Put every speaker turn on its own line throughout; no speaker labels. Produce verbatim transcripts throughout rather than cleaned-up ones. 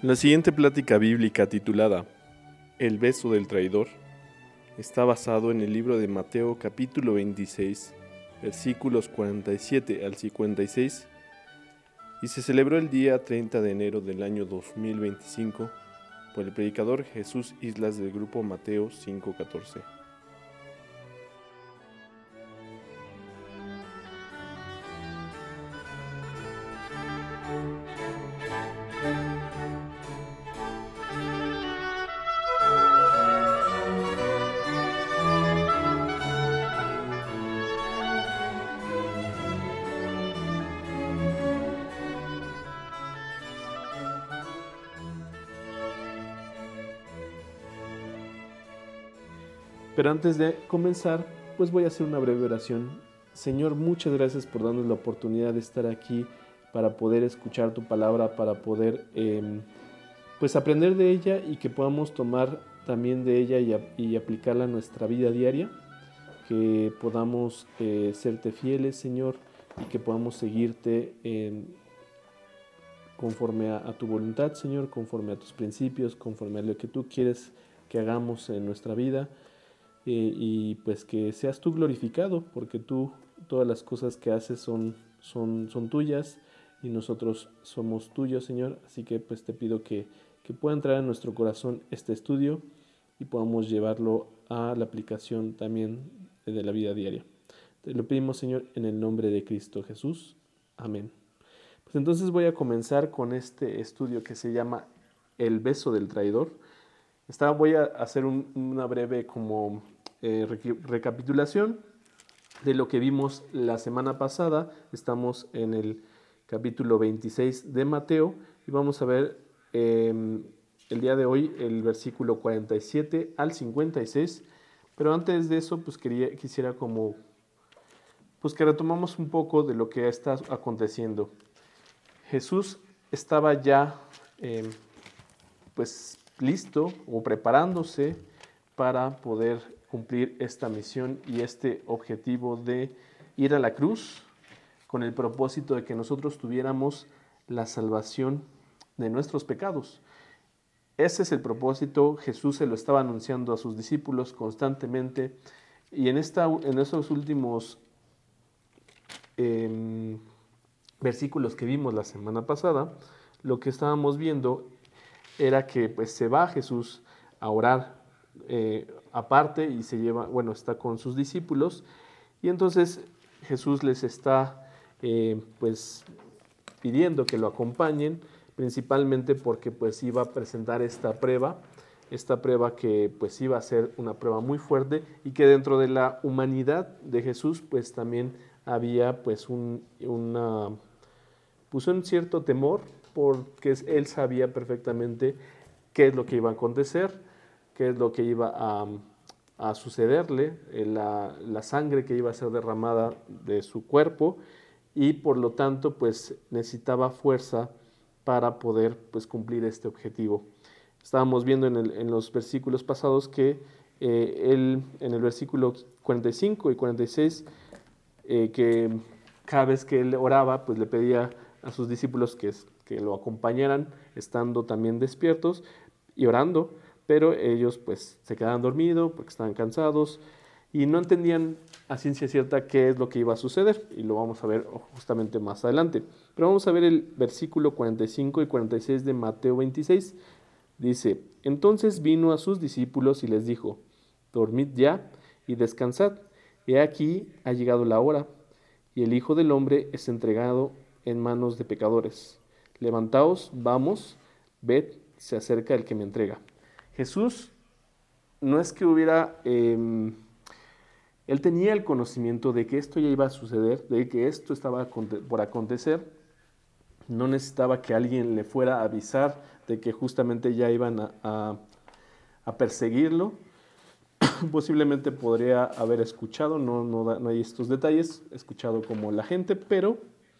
La siguiente plática bíblica titulada El beso del traidor está basado en el libro de Mateo capítulo veintiséis, versículos cuarenta y siete al cincuenta y seis, y se celebró el día treinta de enero del año dos mil veinticinco por el predicador Jesús Islas del grupo Mateo cinco catorce. Pero antes de comenzar, pues voy a hacer una breve oración. Señor, muchas gracias por darnos la oportunidad de estar aquí para poder escuchar tu palabra, para poder eh, pues aprender de ella y que podamos tomar también de ella y, y aplicarla a nuestra vida diaria, que podamos eh, serte fieles, Señor, y que podamos seguirte eh, conforme a, a tu voluntad, Señor, conforme a tus principios, conforme a lo que tú quieres que hagamos en nuestra vida. Eh, y pues que seas tú glorificado, porque tú, todas las cosas que haces son, son, son tuyas y nosotros somos tuyos, Señor. Así que pues te pido que, que pueda entrar en nuestro corazón este estudio y podamos llevarlo a la aplicación también de la vida diaria. Te lo pedimos, Señor, en el nombre de Cristo Jesús. Amén. Pues entonces voy a comenzar con este estudio que se llama El beso del traidor. Esta, voy a hacer un, una breve como eh, recapitulación de lo que vimos la semana pasada. Estamos en el capítulo veintiséis de Mateo y vamos a ver eh, el día de hoy el versículo cuarenta y siete al cincuenta y seis. Pero antes de eso, pues quería, quisiera como pues que retomamos un poco de lo que está aconteciendo. Jesús estaba ya eh, pues listo o preparándose para poder cumplir esta misión y este objetivo de ir a la cruz con el propósito de que nosotros tuviéramos la salvación de nuestros pecados. Ese es el propósito. Jesús se lo estaba anunciando a sus discípulos constantemente y en, esta, en esos últimos eh, versículos que vimos la semana pasada, lo que estábamos viendo era que pues se va Jesús a orar eh, aparte y se lleva, bueno, está con sus discípulos y entonces Jesús les está eh, pues pidiendo que lo acompañen, principalmente porque pues iba a presentar esta prueba, esta prueba que pues iba a ser una prueba muy fuerte y que dentro de la humanidad de Jesús pues también había pues un, una, pues un cierto temor, porque él sabía perfectamente qué es lo que iba a acontecer, qué es lo que iba a, a sucederle, la, la sangre que iba a ser derramada de su cuerpo y por lo tanto pues necesitaba fuerza para poder pues cumplir este objetivo. Estábamos viendo en, el, en los versículos pasados que eh, él en el versículo cuarenta y cinco y cuarenta y seis eh, que cada vez que él oraba pues le pedía a sus discípulos que, que lo acompañaran estando también despiertos y orando, pero ellos pues se quedaban dormidos porque estaban cansados y no entendían a ciencia cierta qué es lo que iba a suceder y lo vamos a ver justamente más adelante. Pero vamos a ver el versículo cuarenta y cinco y cuarenta y seis de Mateo veintiséis. Dice, entonces vino a sus discípulos y les dijo, dormid ya y descansad, he aquí ha llegado la hora y el Hijo del Hombre es entregado en manos de pecadores. Levantaos, vamos, ved, se acerca el que me entrega. Jesús no es que hubiera, eh, él tenía el conocimiento de que esto ya iba a suceder, de que esto estaba por acontecer. No necesitaba que alguien le fuera a avisar de que justamente ya iban a, a, a perseguirlo. Posiblemente podría haber escuchado, no, no, no hay estos detalles, escuchado como la gente, pero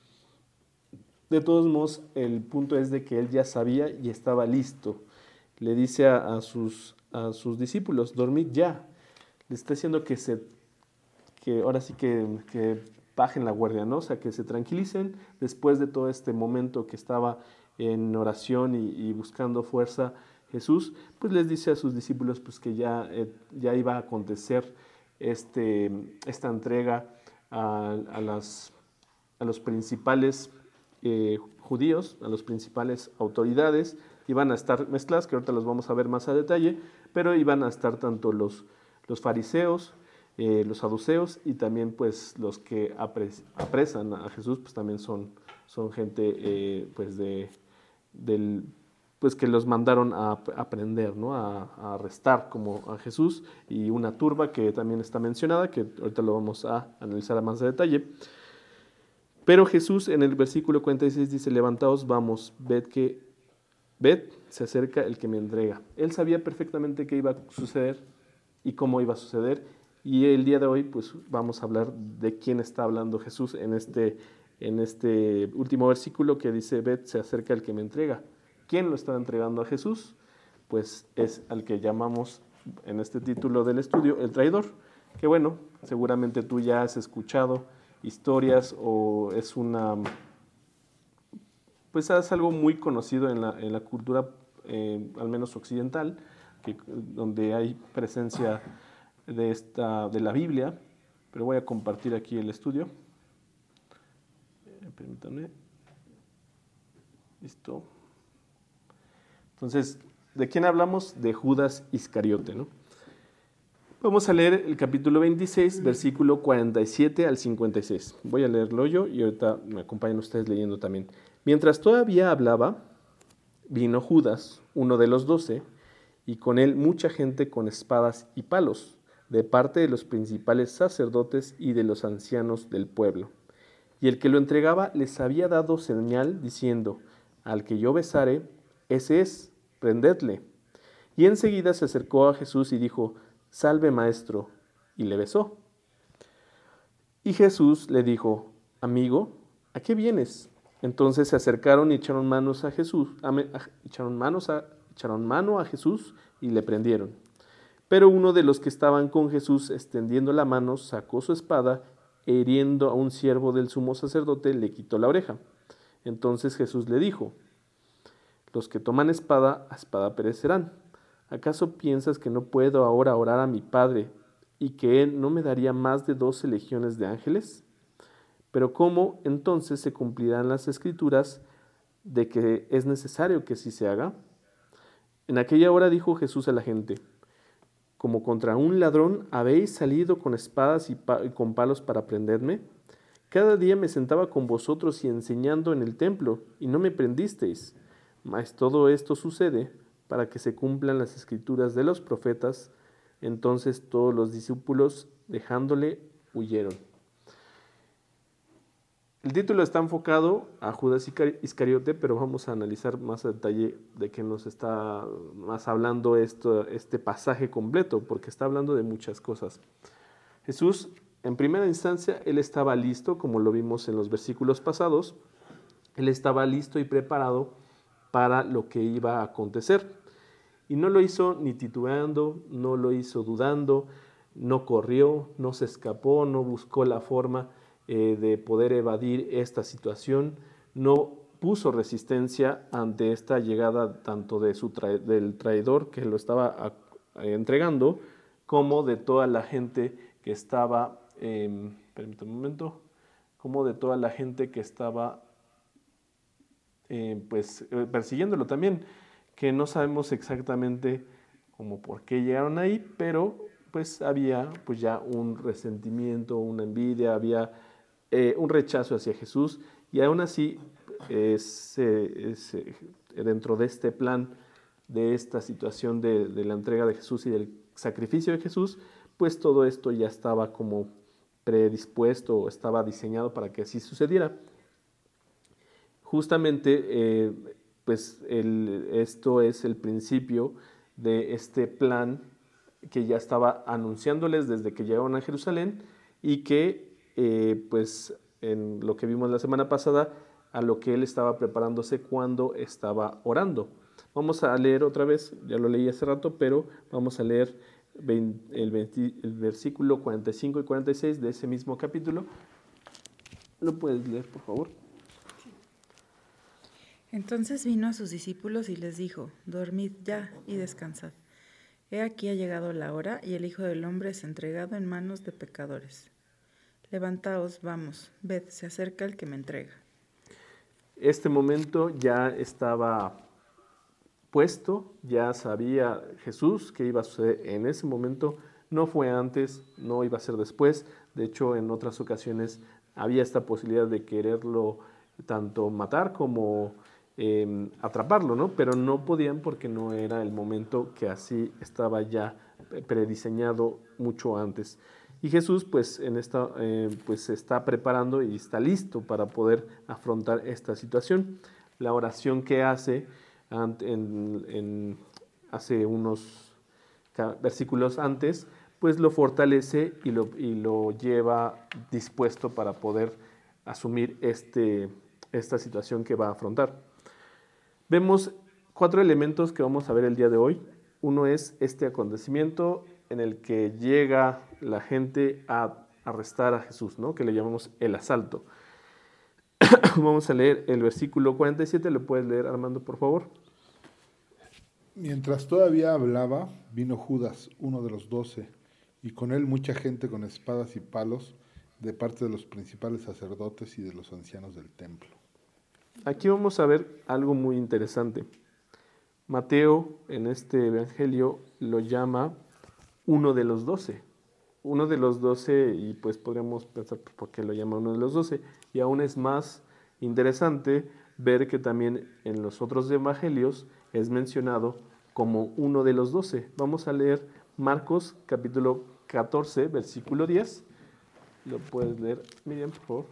de todos modos el punto es de que él ya sabía y estaba listo. Le dice a, a, sus, a sus discípulos, dormid ya. Le está diciendo que, se, que ahora sí que, que bajen la guardia, ¿no? O sea, que se tranquilicen después de todo este momento que estaba en oración y, y buscando fuerza, Jesús pues les dice a sus discípulos pues que ya, eh, ya iba a acontecer este, esta entrega a, a, las, a los principales eh, judíos, a las principales autoridades. Iban a estar mezcladas, que ahorita los vamos a ver más a detalle, pero iban a estar tanto los, los fariseos, eh, los saduceos y también pues los que apres, apresan a Jesús, pues también son, son gente eh, pues de, del, pues que los mandaron a, a prender, ¿no? a, a arrestar como a Jesús, y una turba que también está mencionada, que ahorita lo vamos a analizar a más a detalle. Pero Jesús en el versículo cuarenta y seis dice: levantaos, vamos, ved que ved, se acerca el que me entrega. Él sabía perfectamente qué iba a suceder y cómo iba a suceder, y el día de hoy pues vamos a hablar de quién está hablando Jesús en este, en este último versículo que dice: ved, se acerca el que me entrega. ¿Quién lo está entregando a Jesús? Pues es al que llamamos en este título del estudio el traidor, que bueno, seguramente tú ya has escuchado historias o es una, pues es algo muy conocido en la, en la cultura, eh, al menos occidental, que, donde hay presencia de, esta, de la Biblia, pero voy a compartir aquí el estudio. Eh, permítanme. Listo. Entonces, ¿de quién hablamos? De Judas Iscariote, ¿no? Vamos a leer el capítulo veintiséis, versículo cuarenta y siete al cincuenta y seis. Voy a leerlo yo y ahorita me acompañan ustedes leyendo también. Mientras todavía hablaba, vino Judas, uno de los doce, y con él mucha gente con espadas y palos, de parte de los principales sacerdotes y de los ancianos del pueblo. Y el que lo entregaba les había dado señal, diciendo: al que yo besare, ese es, prendedle. Y enseguida se acercó a Jesús y dijo: salve, maestro, y le besó. Y Jesús le dijo: amigo, ¿a qué vienes? Entonces se acercaron y echaron manos a Jesús, a, a, echaron, manos a, echaron mano a Jesús y le prendieron. Pero uno de los que estaban con Jesús, extendiendo la mano, sacó su espada e hiriendo a un siervo del sumo sacerdote, le quitó la oreja. Entonces Jesús le dijo: los que toman espada, a espada perecerán. ¿Acaso piensas que no puedo ahora orar a mi Padre y que Él no me daría más de doce legiones de ángeles? Pero ¿cómo entonces se cumplirán las escrituras de que es necesario que así se haga? En aquella hora dijo Jesús a la gente: como contra un ladrón habéis salido con espadas y, pa- y con palos para prenderme. Cada día me sentaba con vosotros y enseñando en el templo, y no me prendisteis. Mas todo esto sucede para que se cumplan las escrituras de los profetas. Entonces todos los discípulos, dejándole, huyeron. El título está enfocado a Judas Iscariote, pero vamos a analizar más a detalle de qué nos está más hablando esto, este pasaje completo, porque está hablando de muchas cosas. Jesús, en primera instancia, él estaba listo, como lo vimos en los versículos pasados, él estaba listo y preparado para lo que iba a acontecer. Y no lo hizo ni titubeando, no lo hizo dudando, no corrió, no se escapó, no buscó la forma eh, de poder evadir esta situación, no puso resistencia ante esta llegada tanto de su tra del traidor que lo estaba a, eh, entregando, como de toda la gente que estaba, eh, permítame un momento, como de toda la gente que estaba eh, pues eh, persiguiéndolo también, que no sabemos exactamente como por qué llegaron ahí, pero pues había pues ya un resentimiento, una envidia, había eh, un rechazo hacia Jesús, y aún así es, es, dentro de este plan, de esta situación de, de la entrega de Jesús y del sacrificio de Jesús, pues todo esto ya estaba como predispuesto o estaba diseñado para que así sucediera. Justamente, eh, pues el, esto es el principio de este plan que ya estaba anunciándoles desde que llegaron a Jerusalén, y que, eh, pues, en lo que vimos la semana pasada, a lo que él estaba preparándose cuando estaba orando. Vamos a leer otra vez, ya lo leí hace rato, pero vamos a leer el, veinte, el versículo cuarenta y cinco y cuarenta y seis de ese mismo capítulo. ¿Lo puedes leer, por favor?
Entonces vino a sus discípulos y les dijo: Dormid ya y descansad. He aquí ha llegado la hora, y el Hijo del Hombre es entregado en manos de pecadores. Levantaos, vamos, ved, se acerca el que me entrega.
Este momento ya estaba puesto, ya sabía Jesús que iba a suceder en ese momento, no fue antes, no iba a ser después. De hecho, en otras ocasiones había esta posibilidad de quererlo tanto matar como eh, atraparlo, ¿no? Pero no podían porque no era el momento, que así estaba ya prediseñado mucho antes. Y Jesús pues, en esta, eh, pues se está preparando y está listo para poder afrontar esta situación. La oración que hace en, en, hace unos versículos antes, pues lo fortalece y lo, y lo lleva dispuesto para poder asumir este, esta situación que va a afrontar. Vemos cuatro elementos que vamos a ver el día de hoy. Uno es este acontecimiento en el que llega la gente a arrestar a Jesús, ¿no? Que le llamamos el asalto. Vamos a leer el versículo cuarenta y siete, ¿lo puedes leer, Armando, por favor?
Mientras todavía hablaba, vino Judas, uno de los doce, y con él mucha gente con espadas y palos, de parte de los principales sacerdotes y de los ancianos del templo.
Aquí vamos a ver algo muy interesante. Mateo en este evangelio lo llama uno de los doce. Uno de los doce, y pues podríamos pensar por qué lo llama uno de los doce. Y aún es más interesante ver que también en los otros evangelios es mencionado como uno de los doce. Vamos a leer Marcos capítulo catorce, versículo diez. Lo puedes leer, Miriam, por favor.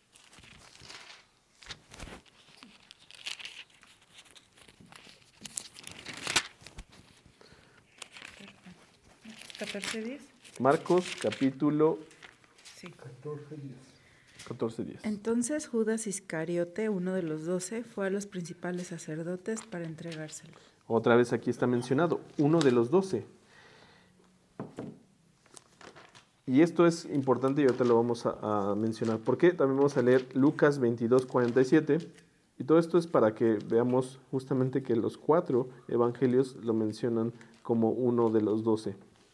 catorce diez.
Marcos capítulo
Sí.
catorce diez.
Entonces Judas Iscariote, uno de los doce, fue a los principales sacerdotes para entregárselo.
Otra vez aquí está mencionado, uno de los doce. Y esto es importante y ahorita lo vamos a, a mencionar. Porque también vamos a leer Lucas veintidós, cuarenta y siete. Y todo esto es para que veamos justamente que los cuatro evangelios lo mencionan como uno de los doce.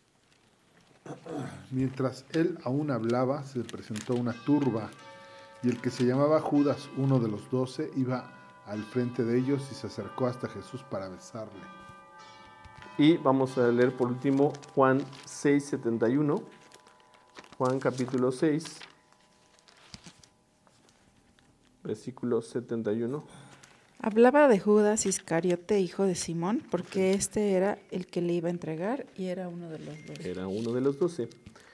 Mientras él aún hablaba, se presentó una turba, y el que se llamaba Judas, uno de los doce, iba al frente de ellos y se acercó hasta Jesús para besarle.
Y vamos a leer por último Juan seis, setenta y uno. Juan capítulo seis, versículo setenta y uno.
Hablaba de Judas Iscariote, hijo de Simón, porque este era el que le iba a entregar y era uno de los doce.
Era uno de los doce.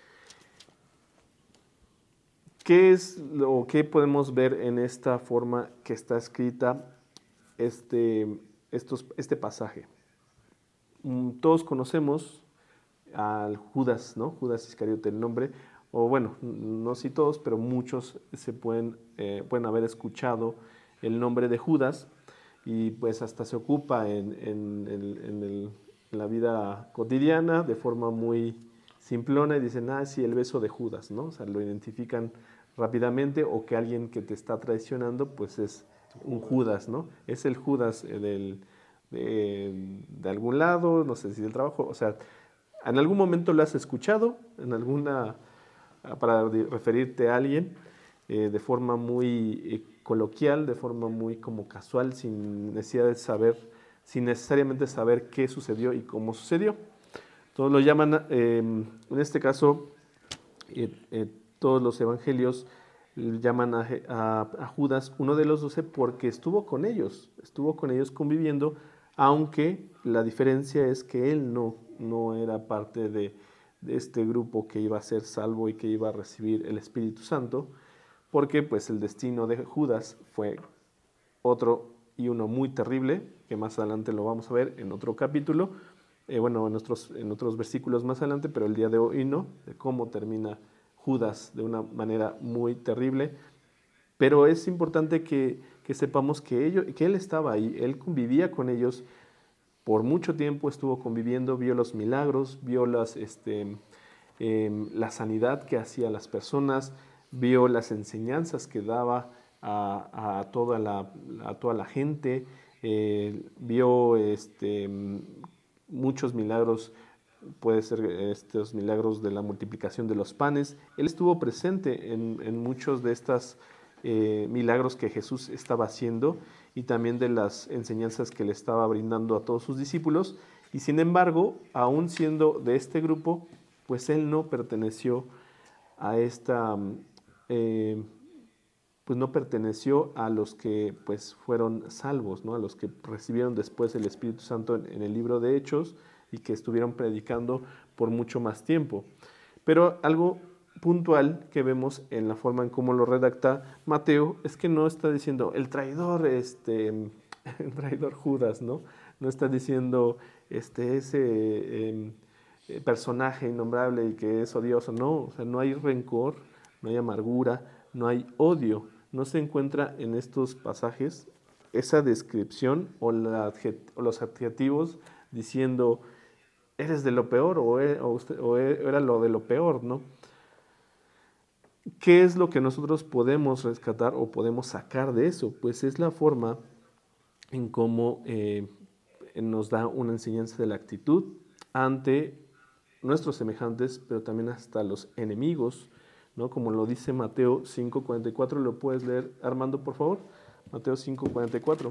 ¿Qué es lo que podemos ver en esta forma que está escrita este, estos, este pasaje? Todos conocemos al Judas, ¿no? Judas Iscariote, el nombre, o bueno, no si todos, pero muchos se pueden, eh, pueden haber escuchado el nombre de Judas, y pues hasta se ocupa en, en, en, en, el, en la vida cotidiana de forma muy simplona y dicen, ah, sí, el beso de Judas, ¿no? O sea, lo identifican rápidamente, o que alguien que te está traicionando, pues es un Judas, ¿no? Es el Judas del, de, de algún lado, no sé si del trabajo, o sea, en algún momento lo has escuchado, en alguna, para referirte a alguien, eh, de forma muy eh, coloquial, de forma muy como casual, sin necesidad de saber, sin necesariamente saber qué sucedió y cómo sucedió. Todos lo llaman, eh, en este caso, eh, eh, todos los evangelios llaman a, a, a Judas uno de los doce porque estuvo con ellos, estuvo con ellos conviviendo, aunque la diferencia es que él no, no era parte de, de este grupo que iba a ser salvo y que iba a recibir el Espíritu Santo, porque pues el destino de Judas fue otro y uno muy terrible, que más adelante lo vamos a ver en otro capítulo, eh, bueno, en otros, en otros versículos más adelante, pero el día de hoy no, de cómo termina Judas de una manera muy terrible. Pero es importante que, que sepamos que, ello, que él estaba ahí, él convivía con ellos, por mucho tiempo estuvo conviviendo, vio los milagros, vio las, este, eh, la sanidad que hacía a las personas, vio las enseñanzas que daba a, a, toda, la, a toda la gente, eh, vio este, muchos milagros, puede ser estos milagros de la multiplicación de los panes. Él estuvo presente en, en muchos de estos eh, milagros que Jesús estaba haciendo y también de las enseñanzas que le estaba brindando a todos sus discípulos. Y sin embargo, aún siendo de este grupo, pues él no perteneció a esta... Eh, pues no perteneció a los que pues fueron salvos, ¿no? A los que recibieron después el Espíritu Santo en, en el libro de Hechos y que estuvieron predicando por mucho más tiempo. Pero algo puntual que vemos en la forma en cómo lo redacta Mateo es que no está diciendo el traidor, este, el traidor Judas, ¿no? No está diciendo este, ese eh, personaje innombrable y que es odioso, no, o sea, no hay rencor, no hay amargura, no hay odio. No se encuentra en estos pasajes esa descripción o, la, o los adjetivos diciendo eres de lo peor o, e, o, usted, o era lo de lo peor, ¿no? ¿Qué es lo que nosotros podemos rescatar o podemos sacar de eso? Pues es la forma en cómo eh, nos da una enseñanza de la actitud ante nuestros semejantes, pero también hasta los enemigos, ¿no? Como lo dice Mateo cinco cuarenta y cuatro, ¿lo puedes leer, Armando, por favor? Mateo cinco cuarenta y cuatro.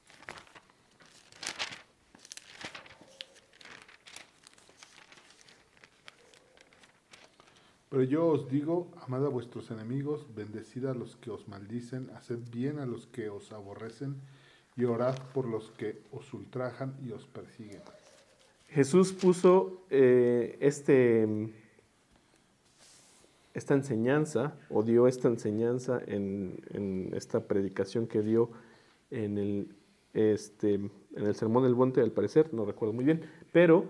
Pero yo os digo, amad a vuestros enemigos, bendecid a los que os maldicen, haced bien a los que os aborrecen y orad por los que os ultrajan y os persiguen.
Jesús puso eh, este, esta enseñanza, o dio esta enseñanza en, en esta predicación que dio en el, este, en el Sermón del Monte, al parecer, no recuerdo muy bien, pero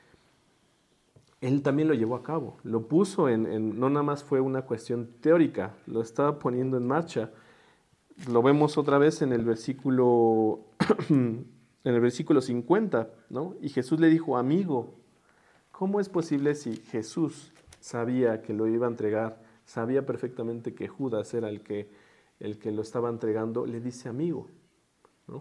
él también lo llevó a cabo, lo puso en, en, no nada más fue una cuestión teórica, lo estaba poniendo en marcha. Lo vemos otra vez en el versículo, en el versículo cincuenta, ¿no? Y Jesús le dijo, amigo, ¿cómo es posible si Jesús sabía que lo iba a entregar, sabía perfectamente que Judas era el que, el que lo estaba entregando, le dice amigo, ¿no?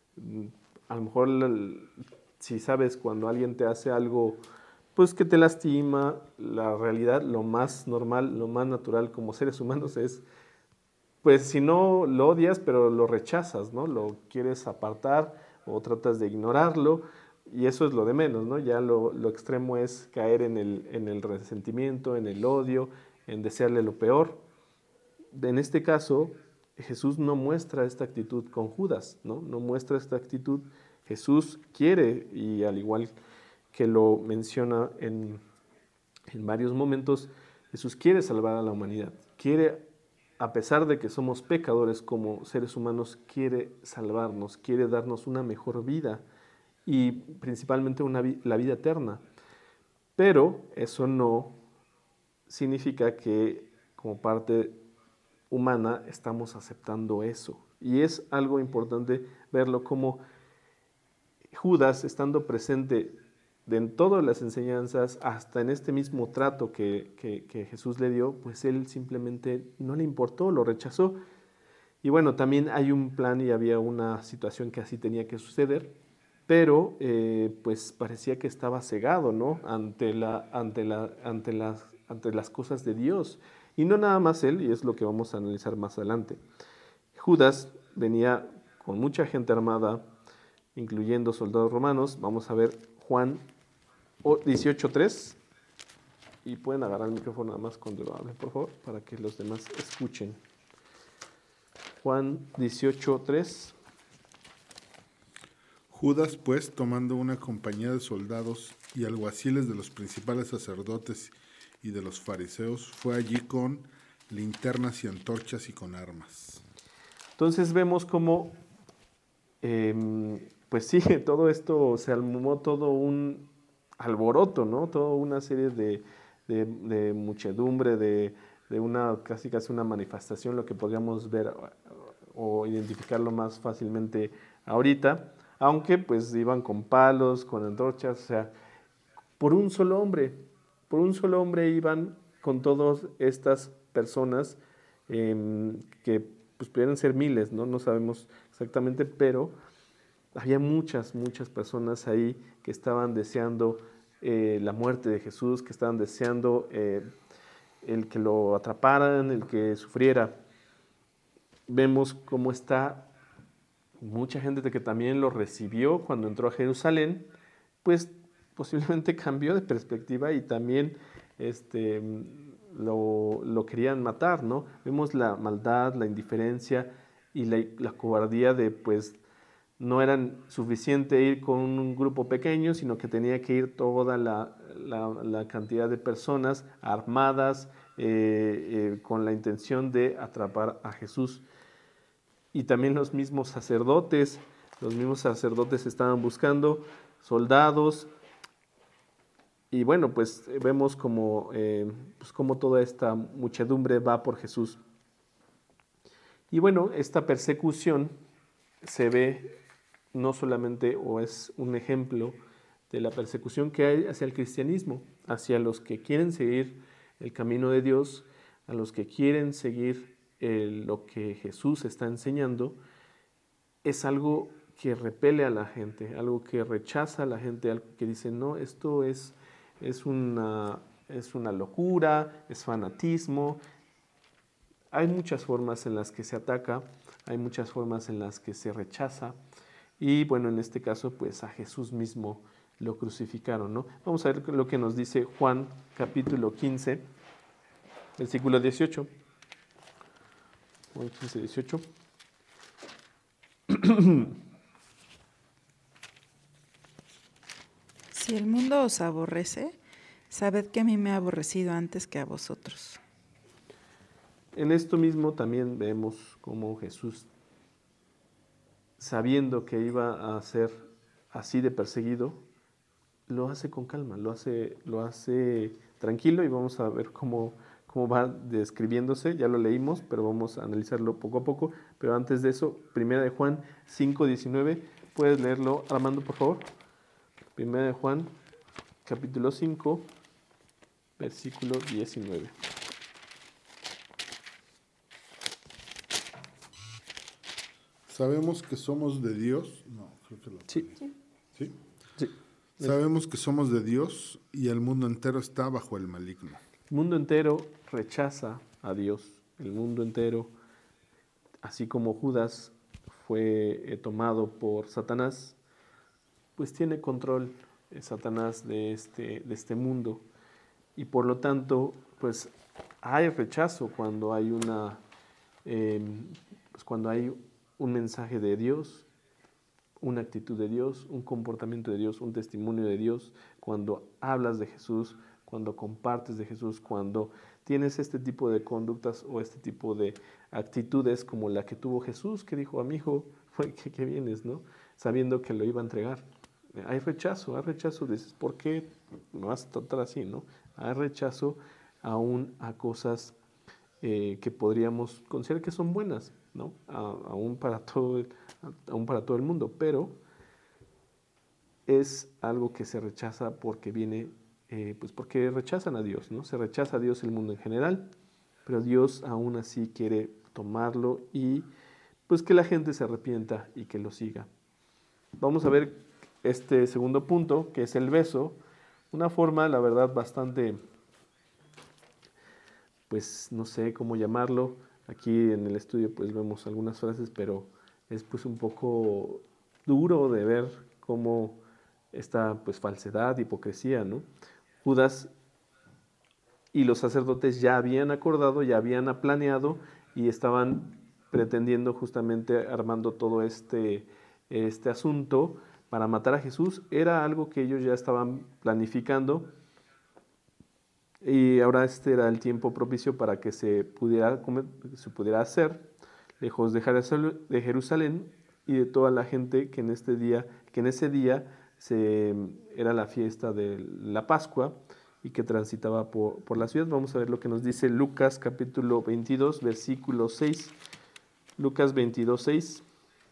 A lo mejor si sabes cuando alguien te hace algo pues que te lastima, la realidad, lo más normal, lo más natural como seres humanos es, pues si no lo odias, pero lo rechazas, ¿no? Lo quieres apartar o tratas de ignorarlo y eso es lo de menos, ¿no? Ya lo, lo extremo es caer en el, en el resentimiento, en el odio, en desearle lo peor. En este caso, Jesús no muestra esta actitud con Judas, ¿no? No muestra esta actitud. Jesús quiere, y al igual que lo menciona en, en varios momentos, Jesús quiere salvar a la humanidad, quiere, a pesar de que somos pecadores como seres humanos, quiere salvarnos, quiere darnos una mejor vida y principalmente una, la vida eterna. Pero eso no significa que como parte humana estamos aceptando eso. Y es algo importante verlo como Judas, estando presente en todas las enseñanzas, hasta en este mismo trato que, que, que Jesús le dio, pues él simplemente no le importó, lo rechazó. Y bueno, también hay un plan y había una situación que así tenía que suceder, pero eh, pues parecía que estaba cegado, ¿no? Ante, la, ante, la, ante, las, ante las cosas de Dios. Y no nada más él, y es lo que vamos a analizar más adelante. Judas venía con mucha gente armada, incluyendo soldados romanos. Vamos a ver Juan dieciocho tres. Y pueden agarrar el micrófono nada más cuando lo hablen, por favor, para que los demás escuchen. Juan dieciocho tres.
Judas, pues, tomando una compañía de soldados y alguaciles de los principales sacerdotes y de los fariseos, fue allí con linternas y antorchas y con armas.
Entonces vemos cómo, eh, pues sí, todo esto se armó todo un alboroto, ¿no? Toda una serie de, de, de muchedumbre, de, de una casi casi una manifestación, lo que podríamos ver o identificarlo más fácilmente ahorita, aunque pues iban con palos, con antorchas, o sea, por un solo hombre, por un solo hombre iban con todas estas personas eh, que pues pudieran ser miles, ¿no? No sabemos exactamente, pero había muchas, muchas personas ahí que estaban deseando eh, la muerte de Jesús, que estaban deseando eh, el que lo atraparan, el que sufriera. Vemos cómo está mucha gente que también lo recibió cuando entró a Jerusalén, pues posiblemente cambió de perspectiva y también este, lo, lo querían matar, ¿no? Vemos la maldad, la indiferencia y la, la cobardía de, pues, no era suficiente ir con un grupo pequeño, sino que tenía que ir toda la, la, la cantidad de personas armadas eh, eh, con la intención de atrapar a Jesús. Y también los mismos sacerdotes, los mismos sacerdotes estaban buscando soldados. Y bueno, pues vemos como, eh, pues como toda esta muchedumbre va por Jesús. Y bueno, esta persecución se ve no solamente, o es un ejemplo de la persecución que hay hacia el cristianismo, hacia los que quieren seguir el camino de Dios, a los que quieren seguir eh, lo que Jesús está enseñando, es algo que repele a la gente, algo que rechaza a la gente, algo que dice, no, esto es, es, una, es una locura, es fanatismo. Hay muchas formas en las que se ataca, hay muchas formas en las que se rechaza. Y bueno, en este caso, pues a Jesús mismo lo crucificaron, ¿no? Vamos a ver lo que nos dice Juan, capítulo quince, versículo dieciocho. Juan quince, dieciocho.
Si el mundo os aborrece, sabed que a mí me ha aborrecido antes que a vosotros.
En esto mismo también vemos cómo Jesús, sabiendo que iba a ser así de perseguido, lo hace con calma, lo hace, lo hace tranquilo, y vamos a ver cómo, cómo va describiéndose. Ya lo leímos, pero vamos a analizarlo poco a poco. Pero antes de eso, primera de Juan cinco, diecinueve, ¿puedes leerlo, Armando, por favor? Primera de Juan, capítulo cinco, versículo diecinueve.
Sabemos que somos de Dios. No, creo que lo.
Sí.
¿Sí?
Sí.
Sabemos que somos de Dios y el mundo entero está bajo el maligno.
El mundo entero rechaza a Dios. El mundo entero, así como Judas fue eh, tomado por Satanás, pues tiene control eh, Satanás de este, de este mundo. Y por lo tanto, pues hay rechazo cuando hay una, eh, pues cuando hay un mensaje de Dios, una actitud de Dios, un comportamiento de Dios, un testimonio de Dios, cuando hablas de Jesús, cuando compartes de Jesús, cuando tienes este tipo de conductas o este tipo de actitudes como la que tuvo Jesús, que dijo a mi hijo, ¿qué, qué vienes, no? Sabiendo que lo iba a entregar. Hay rechazo, hay rechazo, dices, ¿por qué me vas a tratar así, no? Hay rechazo aún a cosas eh, que podríamos considerar que son buenas, ¿no? A, aún, para todo el, aún para todo el mundo, pero es algo que se rechaza porque viene, eh, pues porque rechazan a Dios, ¿no? Se rechaza a Dios el mundo en general, pero Dios aún así quiere tomarlo y pues que la gente se arrepienta y que lo siga. Vamos a ver este segundo punto, que es el beso, una forma, la verdad, bastante, pues no sé cómo llamarlo. Aquí en el estudio pues vemos algunas frases, pero es pues un poco duro de ver cómo esta pues falsedad, hipocresía, ¿no? Judas y los sacerdotes ya habían acordado, ya habían planeado y estaban pretendiendo justamente armando todo este, este asunto para matar a Jesús. Era algo que ellos ya estaban planificando. Y ahora este era el tiempo propicio para que se pudiera, se pudiera hacer, lejos de Jerusalén y de toda la gente que en este día, que en ese día se, era la fiesta de la Pascua y que transitaba por, por la ciudad. Vamos a ver lo que nos dice Lucas capítulo veintidós, versículo seis. Lucas veintidós, seis.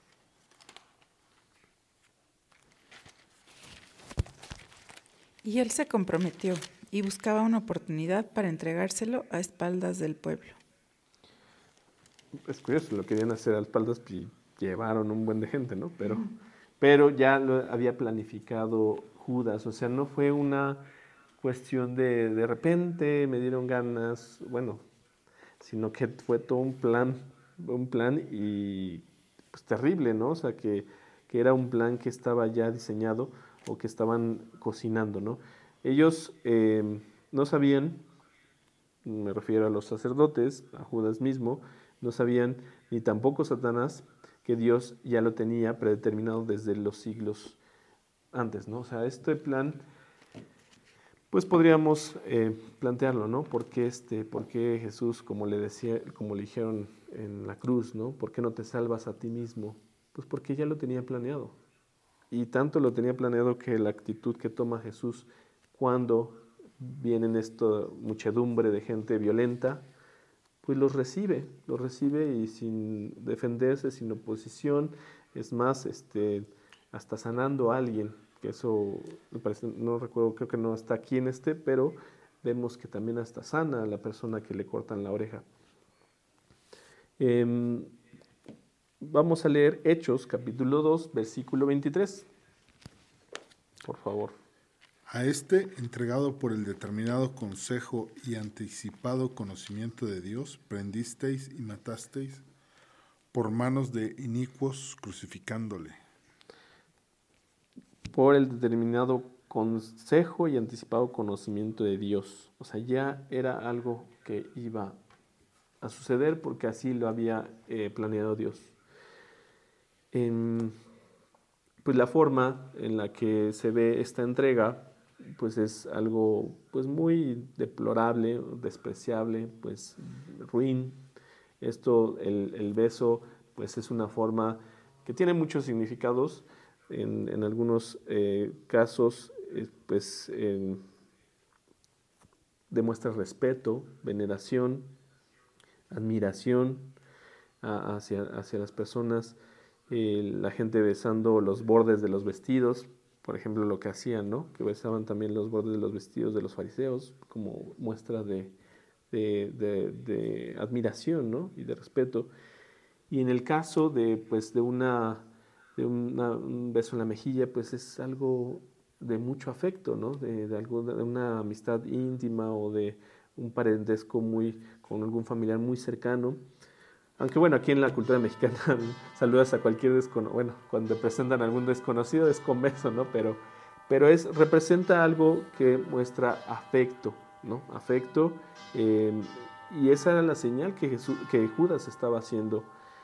Y él se comprometió y buscaba una oportunidad para entregárselo a espaldas del pueblo.
Es curioso, lo querían hacer a espaldas y llevaron un buen de gente, ¿no? Pero, pero ya lo había planificado Judas, o sea, no fue una cuestión de de repente me dieron ganas, bueno, sino que fue todo un plan, un plan y pues terrible, ¿no? O sea, que, que era un plan que estaba ya diseñado o que estaban cocinando, ¿no? Ellos eh, no sabían, me refiero a los sacerdotes, a Judas mismo, no sabían, ni tampoco Satanás, que Dios ya lo tenía predeterminado desde los siglos antes, ¿no? O sea, este plan, pues podríamos eh, plantearlo, ¿no? ¿Por qué, este, ¿Por qué Jesús, como le decía, como le dijeron en la cruz, ¿no? ¿Por qué no te salvas a ti mismo? Pues porque ya lo tenía planeado. Y tanto lo tenía planeado que la actitud que toma Jesús cuando vienen esta muchedumbre de gente violenta, pues los recibe, los recibe y sin defenderse, sin oposición, es más, este, hasta sanando a alguien, que eso me parece, no recuerdo, creo que no está aquí en este, pero vemos que también hasta sana a la persona que le cortan la oreja. Eh, vamos a leer Hechos, capítulo dos, versículo veintitrés, por favor.
A este, entregado por el determinado consejo y anticipado conocimiento de Dios, prendisteis y matasteis por manos de inicuos, crucificándole.
Por el determinado consejo y anticipado conocimiento de Dios. O sea, ya era algo que iba a suceder porque así lo había eh, planeado Dios. En, pues la forma en la que se ve esta entrega pues es algo pues muy deplorable, despreciable, pues ruin. Esto, el, el beso, pues es una forma que tiene muchos significados. En, en algunos eh, casos, eh, pues eh, demuestra respeto, veneración, admiración a, hacia, hacia las personas. Eh, la gente besando los bordes de los vestidos, por ejemplo, lo que hacían, ¿no? Que besaban también los bordes de los vestidos de los fariseos como muestra de, de, de, de admiración, ¿no? Y de respeto. Y en el caso de, pues, de, una, de una, un beso en la mejilla, pues es algo de mucho afecto, ¿no? De, de, algo, de una amistad íntima o de un parentesco muy, con algún familiar muy cercano. Aunque bueno, aquí en la cultura mexicana saludas a cualquier desconocido, bueno, cuando presentan a algún desconocido es con beso, ¿no? Pero, pero es, representa algo que muestra afecto, ¿no? Afecto, eh, y esa era la señal que, Jesús, que Judas estaba haciendo.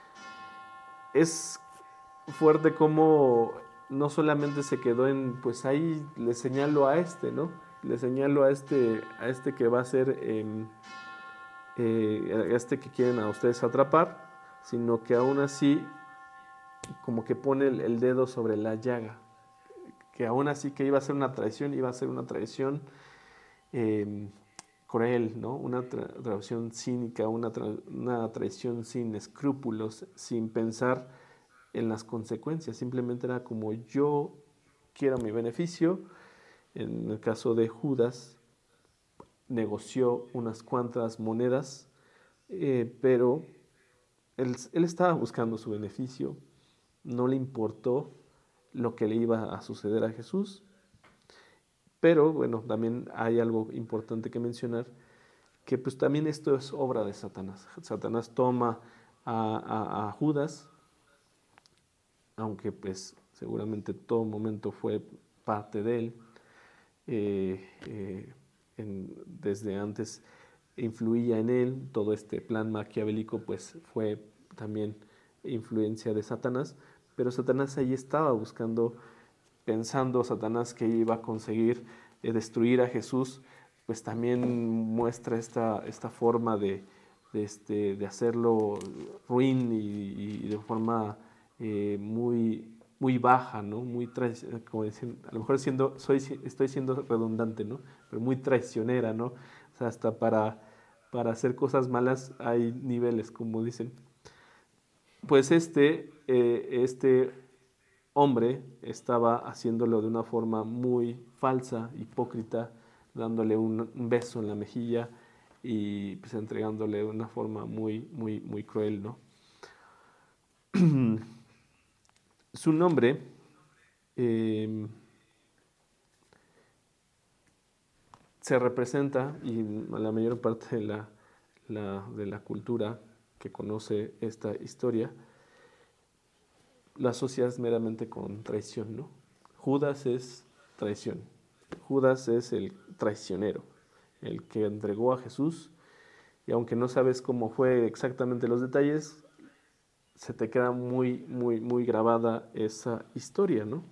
Es fuerte como no solamente se quedó en, pues ahí le señalo a este, ¿no? Le señalo a este, a este que va a ser... Eh, Eh, este que quieren a ustedes atrapar, sino que aún así como que pone el, el dedo sobre la llaga, que aún así que iba a ser una traición, iba a ser una traición eh, cruel, ¿no? Una tra traición cínica, una, tra una traición sin escrúpulos, sin pensar en las consecuencias, simplemente era como yo quiero mi beneficio. En el caso de Judas, negoció unas cuantas monedas, eh, pero él, él estaba buscando su beneficio, no le importó lo que le iba a suceder a Jesús. Pero bueno, también hay algo importante que mencionar, que pues también esto es obra de Satanás. Satanás toma a, a, a Judas, aunque pues seguramente todo momento fue parte de él, eh, eh, en, desde antes influía en él, todo este plan maquiavélico pues fue también influencia de Satanás, pero Satanás ahí estaba buscando, pensando Satanás que iba a conseguir eh, destruir a Jesús, pues también muestra esta, esta forma de, de, este, de hacerlo ruin y, y de forma eh, muy, muy baja, ¿no? Muy como dicen, a lo mejor siendo, soy, estoy siendo redundante, ¿no? Pero muy traicionera, ¿no? O sea, hasta para, para hacer cosas malas hay niveles, como dicen. Pues este, eh, este hombre estaba haciéndolo de una forma muy falsa, hipócrita, dándole un, un beso en la mejilla y pues entregándole de una forma muy, muy, muy cruel, ¿no? Su nombre eh, se representa, y la mayor parte de la, la, de la cultura que conoce esta historia, la asocias meramente con traición, ¿no? Judas es traición. Judas es el traicionero, el que entregó a Jesús, y aunque no sabes cómo fue exactamente los detalles, se te queda muy, muy, muy grabada esa historia, ¿no?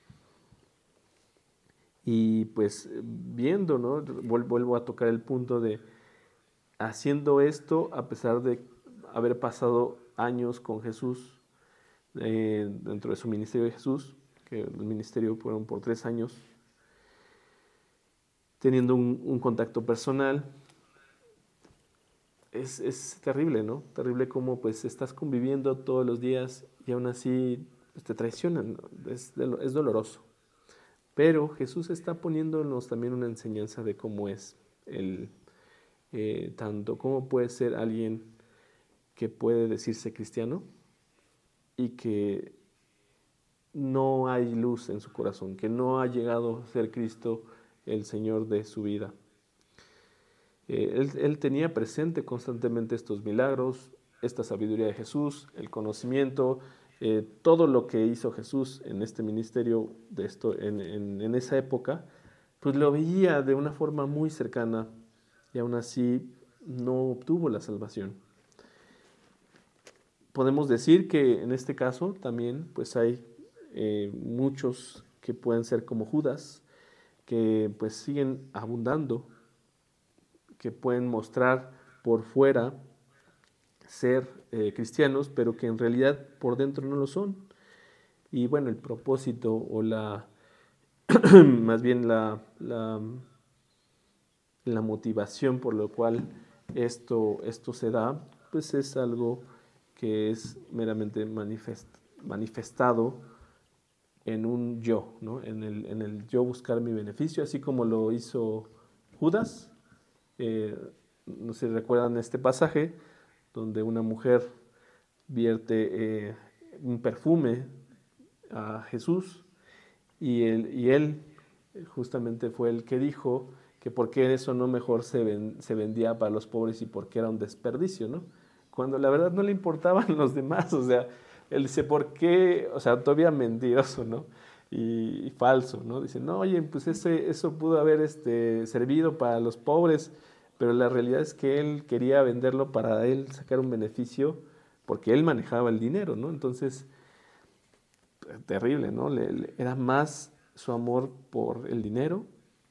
Y pues viendo, ¿no? Vuelvo a tocar el punto de haciendo esto a pesar de haber pasado años con Jesús, eh, dentro de su ministerio de Jesús, que el ministerio fueron por tres años, teniendo un, un contacto personal. Es, es terrible, ¿no? Terrible cómo pues estás conviviendo todos los días y aún así pues, te traicionan, ¿no? Es, es doloroso. Pero Jesús está poniéndonos también una enseñanza de cómo es el, eh, tanto cómo puede ser alguien que puede decirse cristiano y que no hay luz en su corazón, que no ha llegado a ser Cristo el Señor de su vida. Eh, él, él tenía presente constantemente estos milagros, esta sabiduría de Jesús, el conocimiento, eh, todo lo que hizo Jesús en este ministerio, de esto, en, en, en esa época, pues lo veía de una forma muy cercana y aún así no obtuvo la salvación. Podemos decir que en este caso también pues hay eh, muchos que pueden ser como Judas, que pues siguen abundando, que pueden mostrar por fuera ser eh, cristianos, pero que en realidad por dentro no lo son. Y bueno, el propósito o la, más bien la, la, la motivación por lo cual esto, esto se da, pues es algo que es meramente manifest, manifestado en un yo, ¿no? En el, en el yo buscar mi beneficio, así como lo hizo Judas. Eh, no sé si recuerdan este pasaje donde una mujer vierte eh, un perfume a Jesús y él, y él justamente fue el que dijo que por qué eso no mejor se, ven, se vendía para los pobres y por qué era un desperdicio, ¿no? Cuando la verdad no le importaban los demás, o sea, él dice, ¿por qué? O sea, todavía mentiroso, ¿no? Y, y falso, ¿no? Dice, no, oye, pues ese, eso pudo haber este, servido para los pobres, pero la realidad es que él quería venderlo para él sacar un beneficio porque él manejaba el dinero, ¿no? Entonces, terrible, ¿no? Le, le, era más su amor por el dinero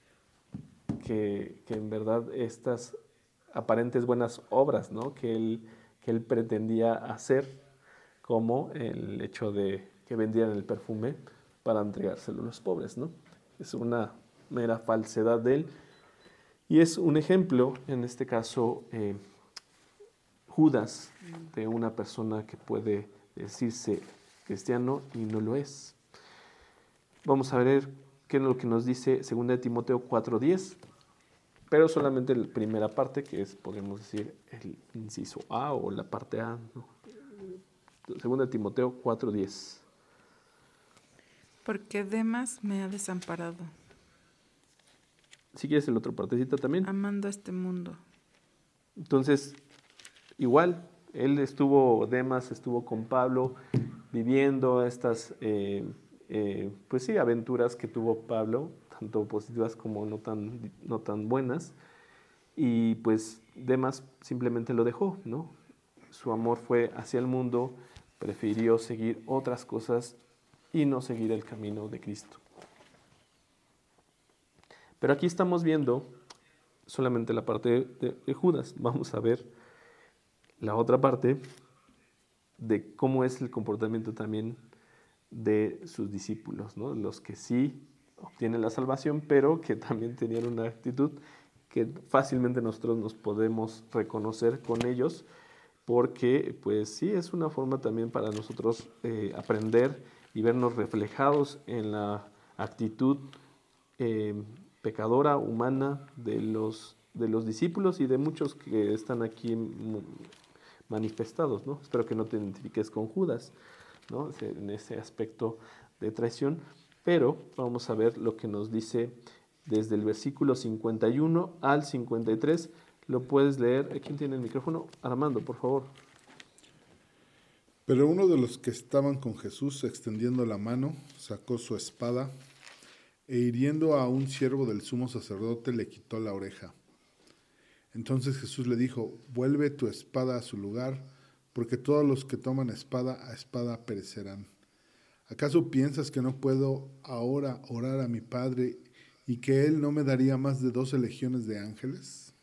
que, que en verdad estas aparentes buenas obras, ¿no? Que él, que él pretendía hacer, como el hecho de que vendieran el perfume para entregárselo a los pobres, ¿no? Es una mera falsedad de él. Y es un ejemplo, en este caso, eh, Judas, de una persona que puede decirse cristiano y no lo es. Vamos a ver qué es lo que nos dice segunda de Timoteo cuatro diez, pero solamente la primera parte, que es, podemos decir, el inciso A o la parte A, ¿no? segunda de Timoteo cuatro diez.
Porque Demas me ha desamparado.
Si quieres el otro partecita también.
Amando este mundo.
Entonces, igual, él estuvo, Demas estuvo con Pablo, viviendo estas, eh, eh, pues sí, aventuras que tuvo Pablo, tanto positivas como no tan, no tan buenas, y pues Demas simplemente lo dejó, ¿no? Su amor fue hacia el mundo, prefirió seguir otras cosas y no seguir el camino de Cristo. Pero aquí estamos viendo solamente la parte de, de, de Judas. Vamos a ver la otra parte de cómo es el comportamiento también de sus discípulos, ¿no? Los que sí obtienen la salvación, pero que también tenían una actitud que fácilmente nosotros nos podemos reconocer con ellos, porque pues sí es una forma también para nosotros eh, aprender y vernos reflejados en la actitud eh, pecadora, humana de los de los discípulos y de muchos que están aquí manifestados, ¿no? Espero que no te identifiques con Judas, ¿no? En ese aspecto de traición, pero vamos a ver lo que nos dice desde el versículo cincuenta y uno al cincuenta y tres. Lo puedes leer. ¿Quién tiene el micrófono? Armando, por favor.
Pero uno de los que estaban con Jesús, extendiendo la mano, sacó su espada e hiriendo a un siervo del sumo sacerdote le quitó la oreja. Entonces Jesús le dijo: vuelve tu espada a su lugar, porque todos los que toman espada a espada perecerán. ¿Acaso piensas que no puedo ahora orar a mi Padre y que Él no me daría más de doce legiones de ángeles?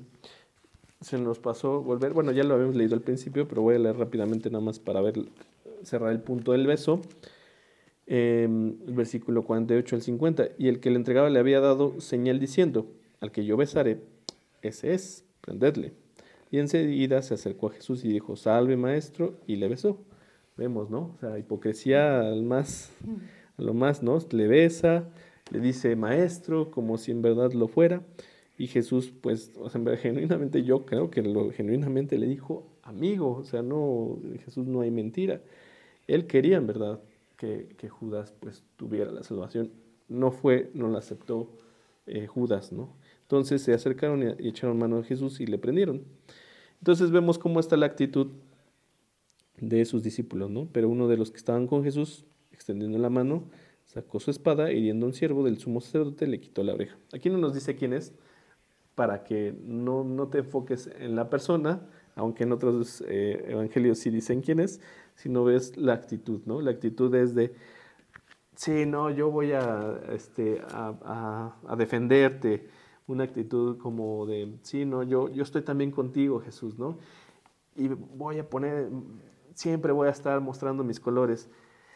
Se nos pasó volver, bueno, ya lo habíamos leído al principio, pero voy a leer rápidamente nada más para ver, cerrar el punto del beso. Eh, el versículo cuarenta y ocho al cincuenta. Y el que le entregaba le había dado señal diciendo: al que yo besare, ese es, prendedle. Y enseguida se acercó a Jesús y dijo: salve, maestro, y le besó. Vemos, ¿no? O sea, hipocresía al más, a lo más, ¿no? Le besa, le dice maestro, como si en verdad lo fuera. Y Jesús, pues, o sea, genuinamente yo creo que lo genuinamente le dijo amigo. O sea, no, Jesús no hay mentira. Él quería, en verdad, que, que Judas, pues, tuviera la salvación. No fue, no la aceptó eh, Judas, ¿no? Entonces se acercaron y, y echaron mano a Jesús y le prendieron. Entonces vemos cómo está la actitud de sus discípulos, ¿no? Pero uno de los que estaban con Jesús, extendiendo la mano, sacó su espada, hiriendo a un siervo del sumo sacerdote, le quitó la oreja. Aquí no nos dice quién es, para que no, no te enfoques en la persona, aunque en otros eh, evangelios sí dicen quién es, sino ves la actitud, ¿no? La actitud es de, sí, no, yo voy a, este, a, a, a defenderte. Una actitud como de, sí, no, yo, yo estoy también contigo, Jesús, ¿no? Y voy a poner, siempre voy a estar mostrando mis colores.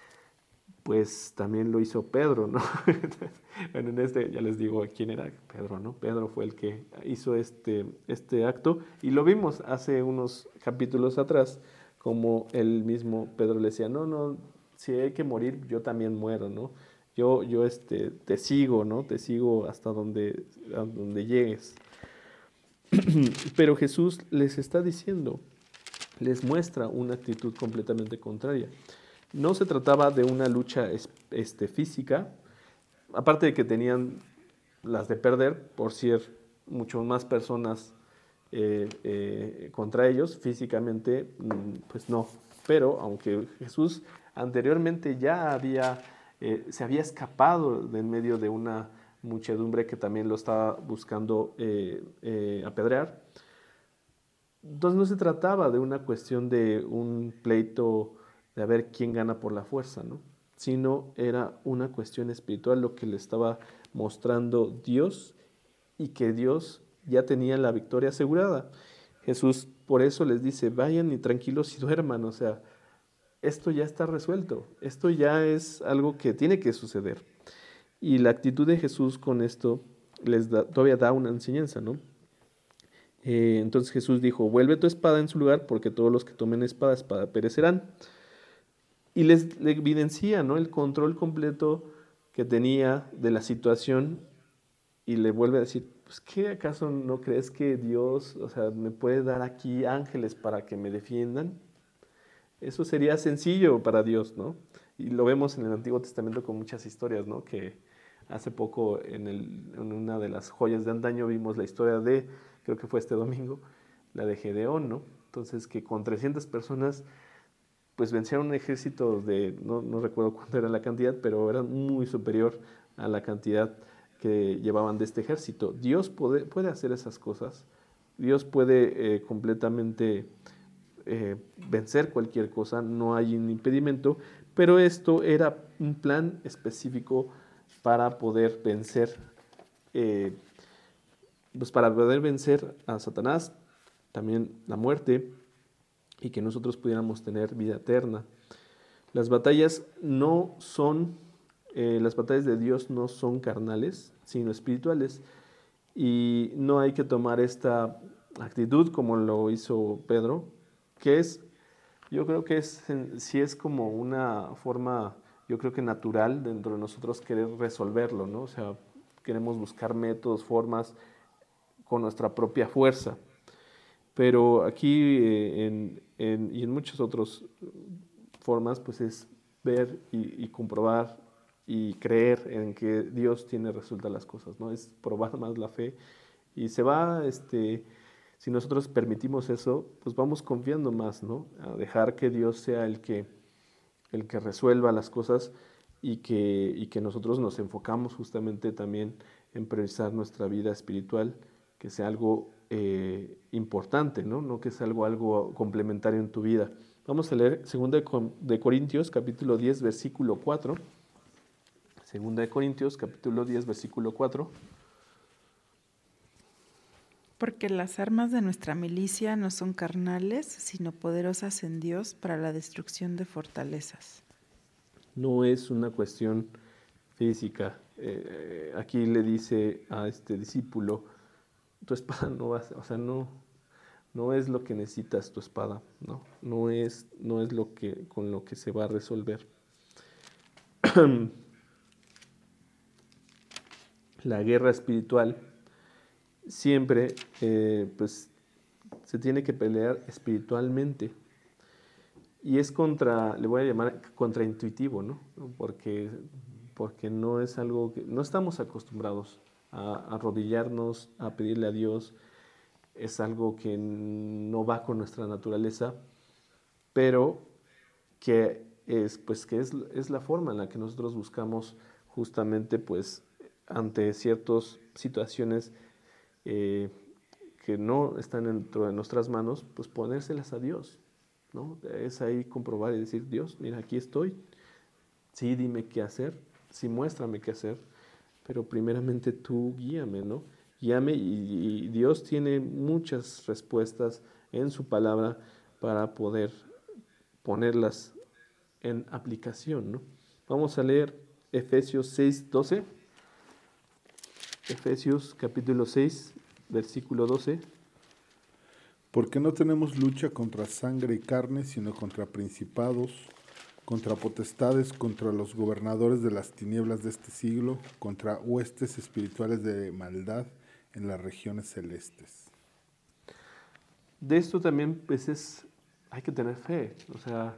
Pues también lo hizo Pedro, ¿no? Bueno, en este ya les digo quién era Pedro, ¿no? Pedro fue el que hizo este, este acto y lo vimos hace unos capítulos atrás, como el mismo Pedro le decía: no, no, si hay que morir, yo también muero, ¿no? Yo, yo este, te sigo, ¿no? Te sigo hasta donde, a donde llegues. Pero Jesús les está diciendo, les muestra una actitud completamente contraria. No se trataba de una lucha este, física, aparte de que tenían las de perder por ser mucho más personas eh, eh, contra ellos, físicamente, pues no. Pero aunque Jesús anteriormente ya había, eh, se había escapado de en medio de una muchedumbre que también lo estaba buscando eh, eh, apedrear, entonces no se trataba de una cuestión de un pleito de a ver quién gana por la fuerza, ¿no? Sino era una cuestión espiritual lo que le estaba mostrando Dios y que Dios ya tenía la victoria asegurada. Jesús por eso les dice: vayan y tranquilos y duerman, o sea, esto ya está resuelto, esto ya es algo que tiene que suceder. Y la actitud de Jesús con esto les da, todavía da una enseñanza, ¿no? Eh, entonces Jesús dijo: vuelve tu espada en su lugar, porque todos los que tomen espada, espada perecerán. Y les, les evidencia, ¿no?, el control completo que tenía de la situación, y le vuelve a decir: pues, ¿qué acaso no crees que Dios, o sea, me puede dar aquí ángeles para que me defiendan? Eso sería sencillo para Dios, ¿no? Y lo vemos en el Antiguo Testamento con muchas historias, ¿no? Que hace poco en, el, en una de las joyas de antaño vimos la historia de, creo que fue este domingo, la de Gedeón, ¿no? Entonces, que con trescientas personas pues vencieron un ejército de, no, no recuerdo cuánto era la cantidad, pero era muy superior a la cantidad que llevaban de este ejército. Dios puede, puede hacer esas cosas, Dios puede eh, completamente eh, vencer cualquier cosa, no hay un impedimento, pero esto era un plan específico para poder vencer, eh, pues para poder vencer a Satanás, también la muerte, y que nosotros pudiéramos tener vida eterna. Las batallas no son, eh, las batallas de Dios no son carnales, sino espirituales, y no hay que tomar esta actitud como lo hizo Pedro, que es, yo creo que es, sí es como una forma, yo creo que natural dentro de nosotros querer resolverlo, ¿no? O sea, queremos buscar métodos, formas, con nuestra propia fuerza. Pero aquí eh, en, en, y en muchas otras formas, pues es ver y, y comprobar y creer en que Dios tiene resueltas las cosas, ¿no? Es probar más la fe y se va, este, si nosotros permitimos eso, pues vamos confiando más, ¿no? A dejar que Dios sea el que, el que resuelva las cosas y que, y que nosotros nos enfocamos justamente también en priorizar nuestra vida espiritual, que sea algo eh, importante, ¿no? No que sea algo, algo complementario en tu vida. Vamos a leer segunda de Corintios, capítulo diez, versículo cuatro. segunda de Corintios, capítulo diez, versículo cuatro.
Porque las armas de nuestra milicia no son carnales, sino poderosas en Dios para la destrucción de fortalezas.
No es una cuestión física. Eh, aquí le dice a este discípulo, tu espada no va, o sea, no, no es lo que necesitas tu espada, no, no es, no es lo que, con lo que se va a resolver. La guerra espiritual siempre, eh, pues, se tiene que pelear espiritualmente. Y es contra, le voy a llamar contraintuitivo, ¿no? Porque, porque no es algo que, no estamos acostumbrados a, a arrodillarnos, a pedirle a Dios. Es algo que no va con nuestra naturaleza, pero que es, pues, que es, es la forma en la que nosotros buscamos justamente, pues, ante ciertas situaciones eh, que no están dentro de nuestras manos, pues ponérselas a Dios, ¿no? Es ahí comprobar y decir, Dios, mira, aquí estoy, sí, dime qué hacer, sí, muéstrame qué hacer, pero primeramente tú guíame, ¿no? Guíame y, y Dios tiene muchas respuestas en su palabra para poder ponerlas en aplicación, ¿no? Vamos a leer Efesios seis, doce. Efesios capítulo seis, versículo doce.
Porque no tenemos lucha contra sangre y carne, sino contra principados, contra potestades, contra los gobernadores de las tinieblas de este siglo, contra huestes espirituales de maldad en las regiones celestes.
De esto también, pues, es, hay que tener fe. O sea,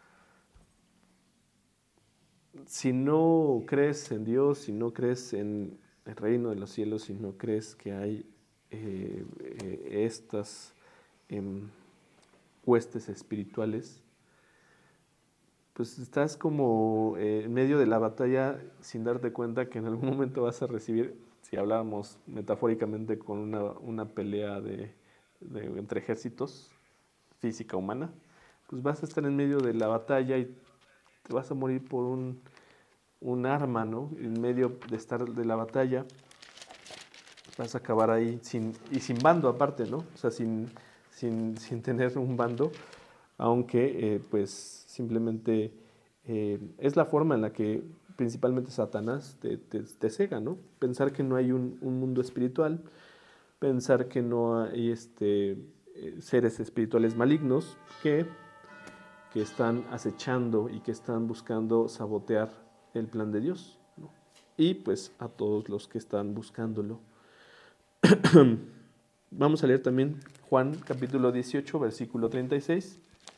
si no crees en Dios, si no crees en el reino de los cielos, si no crees que hay eh, eh, estas eh, huestes espirituales, pues estás como eh, en medio de la batalla sin darte cuenta que en algún momento vas a recibir, si hablábamos metafóricamente con una, una pelea de, de, entre ejércitos, física humana, pues vas a estar en medio de la batalla y te vas a morir por un, un arma, ¿no? En medio de estar de la batalla, vas a acabar ahí sin, y sin bando aparte, ¿no? O sea, sin, sin, sin tener un bando, aunque eh, pues simplemente eh, es la forma en la que principalmente Satanás te, te, te cega, ¿no? Pensar que no hay un, un mundo espiritual, pensar que no hay este, eh, seres espirituales malignos que, que están acechando y que están buscando sabotear el plan de Dios, ¿no? Y pues a todos los que están buscándolo. Vamos a leer también Juan capítulo dieciocho, versículo treinta y seis.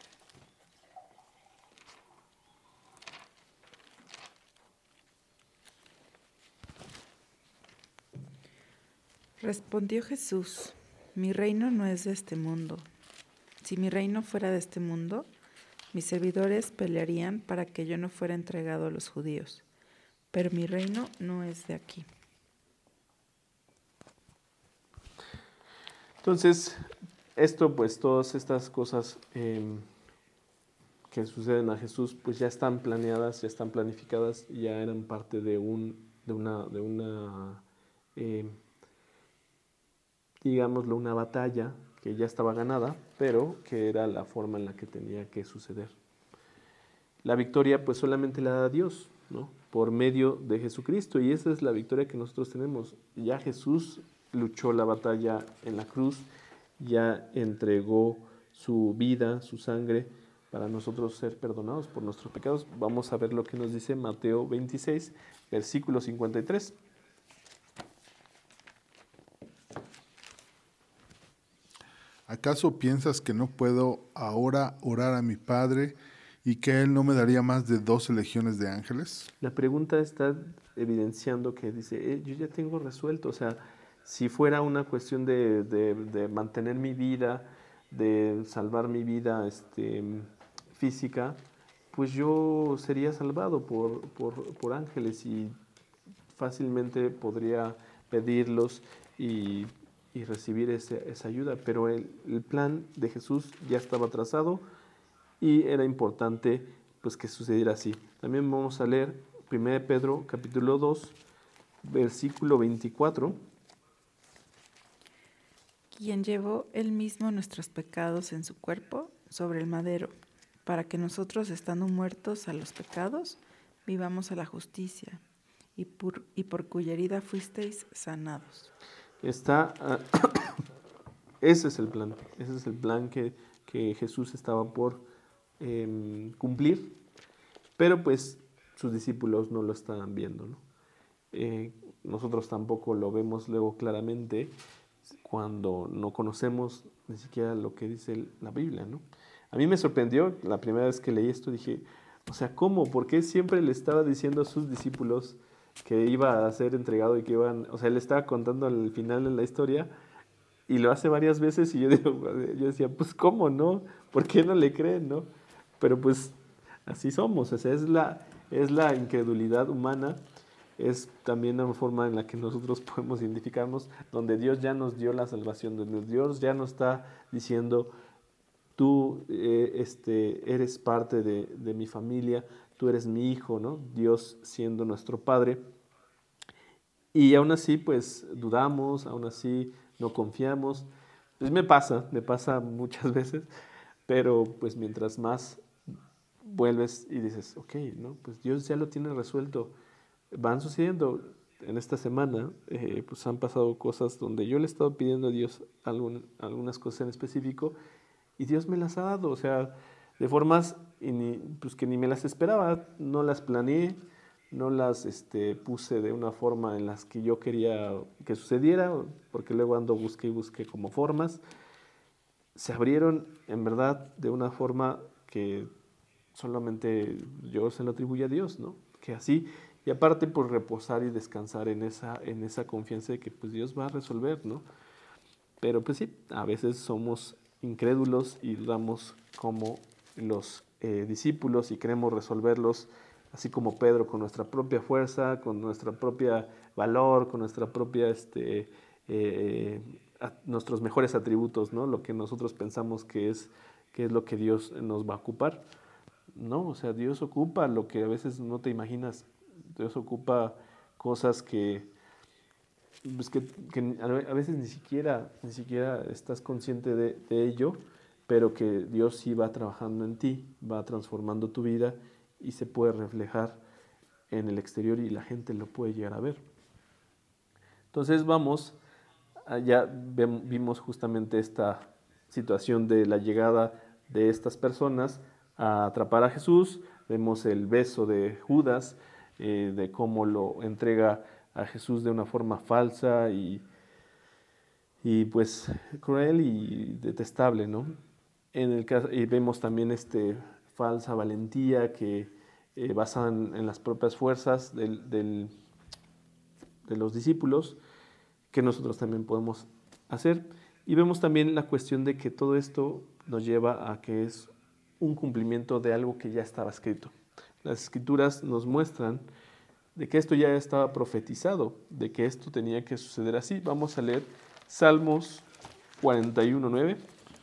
Respondió Jesús, mi reino no es de este mundo. Si mi reino fuera de este mundo, mis servidores pelearían para que yo no fuera entregado a los judíos, pero mi reino no es de aquí.
Entonces, esto, pues todas estas cosas eh, que suceden a Jesús, pues ya están planeadas, ya están planificadas, ya eran parte de un, de una, de una, eh, digámoslo, una batalla que ya estaba ganada, pero que era la forma en la que tenía que suceder. La victoria, pues solamente la da Dios, ¿no? Por medio de Jesucristo, y esa es la victoria que nosotros tenemos. Ya Jesús luchó la batalla en la cruz, ya entregó su vida, su sangre, para nosotros ser perdonados por nuestros pecados. Vamos a ver lo que nos dice Mateo veintiséis, versículo cincuenta y tres.
¿Acaso piensas que no puedo ahora orar a mi Padre y que Él no me daría más de doce legiones de ángeles?
La pregunta está evidenciando que dice, eh, yo ya tengo resuelto, o sea, si fuera una cuestión de, de- de mantener mi vida, de salvar mi vida este, física, pues yo sería salvado por, por, por ángeles y fácilmente podría pedirlos y, y recibir ese- esa ayuda, pero el, el plan de Jesús ya estaba trazado y era importante pues que sucediera así. También vamos a leer primero de Pedro capítulo dos, versículo veinticuatro.
Quien llevó él mismo nuestros pecados en su cuerpo sobre el madero, para que nosotros, estando muertos a los pecados, vivamos a la justicia, y por, y por cuya herida fuisteis sanados.
Está, ah, ese es el plan, ese es el plan que, que Jesús estaba por em, cumplir, pero pues sus discípulos no lo estaban viendo, ¿no? Eh, nosotros tampoco lo vemos luego claramente cuando no conocemos ni siquiera lo que dice la Biblia, ¿no? A mí me sorprendió la primera vez que leí esto, dije, o sea, ¿cómo? ¿Por qué siempre le estaba diciendo a sus discípulos que iba a ser entregado y que iban, o sea, él estaba contando al final de la historia y lo hace varias veces y yo, digo, yo decía, pues ¿cómo no? ¿Por qué no le creen, no? Pero pues así somos, o sea, es la, es la incredulidad humana, es también una forma en la que nosotros podemos identificarnos, donde Dios ya nos dio la salvación, donde Dios ya nos está diciendo, tú eh, este, eres parte de, de mi familia, tú eres mi hijo, ¿no? Dios siendo nuestro Padre. Y aún así, pues dudamos, aún así no confiamos. Pues me pasa, me pasa muchas veces, pero pues mientras más vuelves y dices, ok, ¿no? Pues Dios ya lo tiene resuelto. Van sucediendo en esta semana, eh, pues han pasado cosas donde yo le he estado pidiendo a Dios algún, algunas cosas en específico y Dios me las ha dado, o sea, de formas y ni, pues que ni me las esperaba, no las planeé, no las este, puse de una forma en las que yo quería que sucediera, porque luego ando busqué y busqué como formas. Se abrieron en verdad de una forma que solamente yo se lo atribuyo a Dios, ¿no? Que así, y aparte por reposar y descansar en esa, en esa confianza de que pues Dios va a resolver, ¿no? Pero pues sí, a veces somos incrédulos y dudamos como los eh, discípulos y queremos resolverlos así como Pedro, con nuestra propia fuerza, con nuestra propia valor, con nuestra propia, este, eh, a, nuestros mejores atributos, ¿no? Lo que nosotros pensamos que es, que es lo que Dios nos va a ocupar. No, o sea, Dios ocupa lo que a veces no te imaginas. Dios ocupa cosas que, pues que, que a veces ni siquiera, ni siquiera estás consciente de, de ello, pero que Dios sí va trabajando en ti, va transformando tu vida y se puede reflejar en el exterior y la gente lo puede llegar a ver. Entonces vamos, ya vimos justamente esta situación de la llegada de estas personas a atrapar a Jesús, vemos el beso de Judas, eh, de cómo lo entrega a Jesús de una forma falsa y, y pues cruel y detestable, ¿no? En el caso, y vemos también este falsa valentía que eh, basada en, en las propias fuerzas del, del, de los discípulos, que nosotros también podemos hacer. Y vemos también la cuestión de que todo esto nos lleva a que es un cumplimiento de algo que ya estaba escrito. Las escrituras nos muestran de que esto ya estaba profetizado, de que esto tenía que suceder así. Vamos a leer Salmos cuarenta y uno, nueve.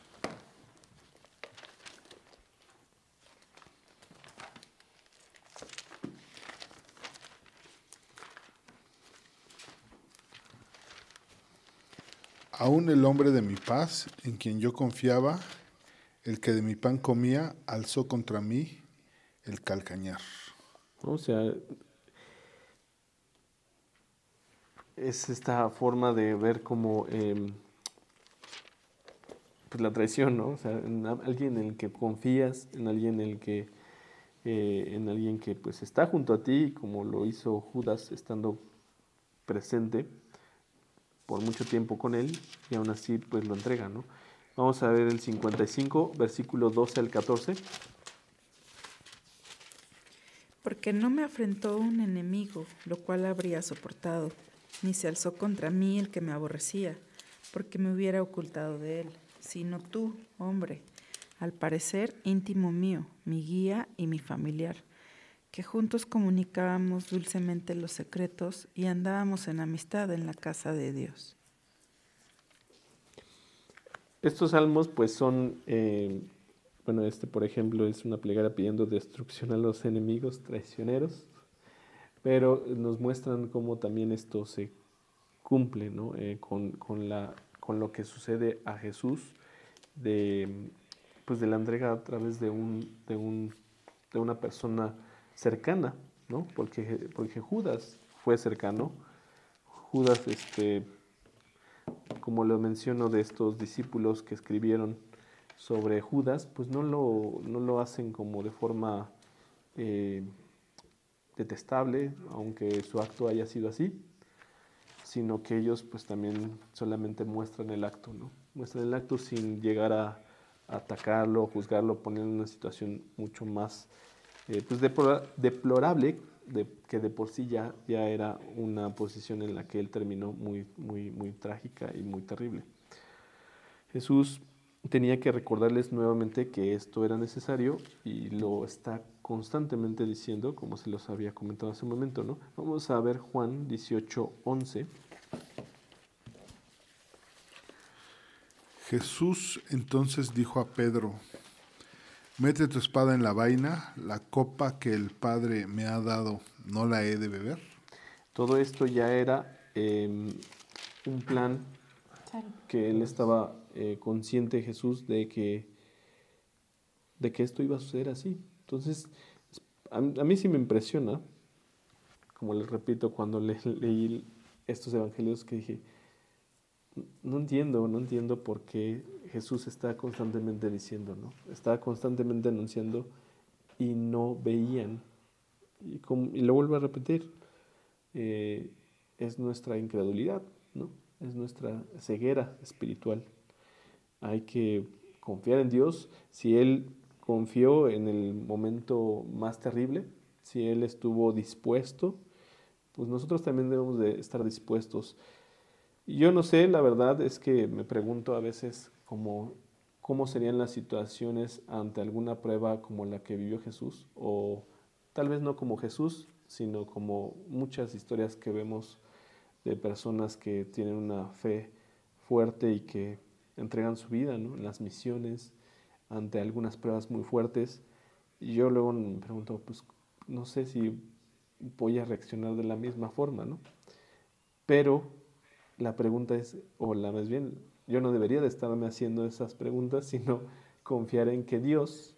Aún el hombre de mi paz, en quien yo confiaba, el que de mi pan comía, alzó contra mí el calcañar.
O sea, es esta forma de ver como eh, pues la traición, ¿no? O sea, en alguien en el que confías, en alguien en el que, eh, en alguien que pues está junto a ti, como lo hizo Judas estando presente por mucho tiempo con él, y aún así pues lo entrega, ¿no? Vamos a ver el cincuenta y cinco, versículo doce al catorce.
Porque no me afrentó un enemigo, lo cual habría soportado, ni se alzó contra mí el que me aborrecía, porque me hubiera ocultado de él, sino tú, hombre, al parecer íntimo mío, mi guía y mi familiar, que juntos comunicábamos dulcemente los secretos y andábamos en amistad en la casa de Dios.
Estos salmos pues son, eh, bueno, este por ejemplo es una plegaria pidiendo destrucción a los enemigos traicioneros, pero nos muestran cómo también esto se cumple, ¿no? Eh, con, con, la, con lo que sucede a Jesús de, pues de la entrega a través de, un, de, un, de una persona cercana, ¿no? Porque, porque Judas fue cercano. Judas, este, como lo menciono de estos discípulos que escribieron sobre Judas, pues no lo, no lo hacen como de forma eh, detestable, aunque su acto haya sido así, sino que ellos pues también solamente muestran el acto, ¿no? Muestran el acto sin llegar a, a atacarlo, juzgarlo, ponerlo en una situación mucho más eh, pues deplora- deplorable, de, que de por sí ya, ya era una posición en la que él terminó muy, muy, muy trágica y muy terrible. Jesús tenía que recordarles nuevamente que esto era necesario y lo está constantemente diciendo, como se los había comentado hace un momento, ¿no? Vamos a ver Juan dieciocho once.
Jesús entonces dijo a Pedro, mete tu espada en la vaina, la copa que el Padre me ha dado, ¿no la he de beber?
Todo esto ya era eh, un plan que él estaba eh, consciente, Jesús, de que, de que esto iba a suceder así. Entonces, a, a mí sí me impresiona, como les repito, cuando le, leí estos evangelios que dije, no entiendo, no entiendo por qué Jesús está constantemente diciendo, ¿no? Está constantemente anunciando y no veían. Y, como, y lo vuelvo a repetir, eh, es nuestra incredulidad, ¿no? Es nuestra ceguera espiritual. Hay que confiar en Dios. Si Él confió en el momento más terrible, si Él estuvo dispuesto, pues nosotros también debemos de estar dispuestos. Y yo no sé, la verdad es que me pregunto a veces cómo, cómo serían las situaciones ante alguna prueba como la que vivió Jesús, o tal vez no como Jesús, sino como muchas historias que vemos de personas que tienen una fe fuerte y que entregan su vida, ¿no? En las misiones, ante algunas pruebas muy fuertes. Y yo luego me pregunto, pues no sé si voy a reaccionar de la misma forma, ¿no? Pero la pregunta es, o la más bien, yo no debería de estarme haciendo esas preguntas, sino confiar en que Dios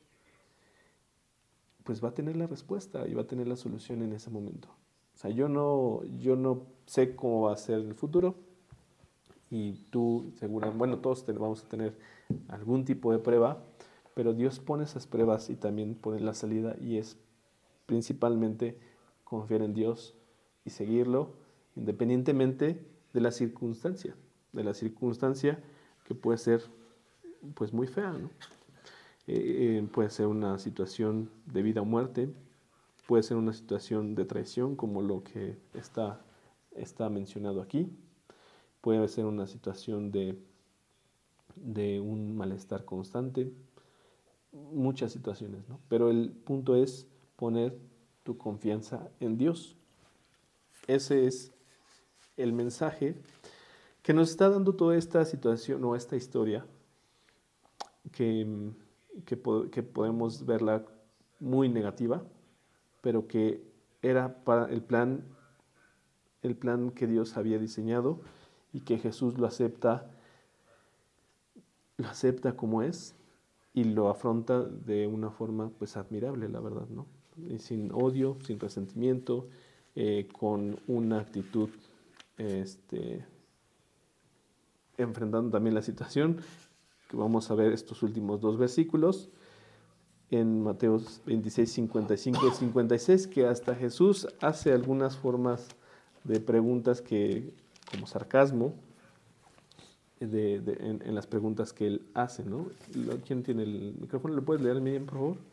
pues va a tener la respuesta y va a tener la solución en ese momento. O sea, yo no, yo no sé cómo va a ser el futuro y tú seguramente, bueno, todos vamos a tener algún tipo de prueba, pero Dios pone esas pruebas y también pone la salida y es principalmente confiar en Dios y seguirlo independientemente de la circunstancia, de la circunstancia que puede ser pues muy fea, ¿no? Eh, eh, puede ser una situación de vida o muerte, puede ser una situación de traición como lo que está, está mencionado aquí, puede ser una situación de, de un malestar constante, muchas situaciones, ¿no? Pero el punto es poner tu confianza en Dios. Ese es el mensaje que nos está dando toda esta situación o esta historia que, que, que podemos verla muy negativa, pero que era para el plan, el plan que Dios había diseñado y que Jesús lo acepta, lo acepta como es y lo afronta de una forma pues admirable, la verdad, ¿no? Y sin odio, sin resentimiento, eh, con una actitud este, enfrentando también la situación, que vamos a ver estos últimos dos versículos, en Mateo veintiséis, cincuenta y cinco y cincuenta y seis, que hasta Jesús hace algunas formas de preguntas que, como sarcasmo, de, de, en, en las preguntas que él hace, ¿no? ¿Quién tiene el micrófono? ¿Lo puedes leer, Miriam, por favor?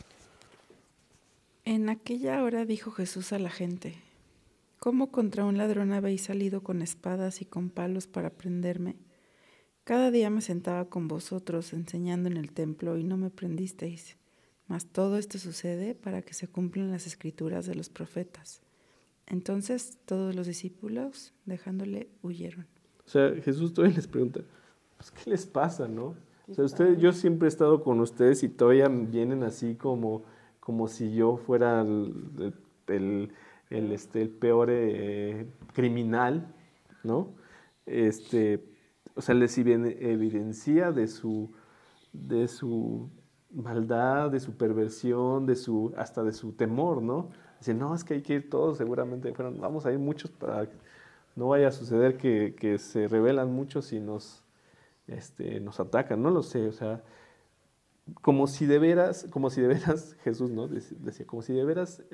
En aquella hora dijo Jesús a la gente: ¿Cómo contra un ladrón habéis salido con espadas y con palos para prenderme? Cada día me sentaba con vosotros enseñando en el templo y no me prendisteis. Mas todo esto sucede para que se cumplan las escrituras de los profetas. Entonces todos los discípulos, dejándole, huyeron.
O sea, Jesús todavía les pregunta, pues, ¿qué les pasa, no? O sea, ustedes, yo siempre he estado con ustedes y todavía vienen así como, como si yo fuera el, el, el, este, el peor eh, criminal, ¿no? Este, o sea, les evidencia de su, de su maldad, de su perversión, de su, hasta de su temor, ¿no? Dicen, no, es que hay que ir todos, seguramente fueron, vamos a ir muchos para que no vaya a suceder que, que se rebelan muchos y nos, este, nos atacan, no lo sé, o sea, como si de veras, como si de veras, Jesús, ¿no? Decía, como si de veras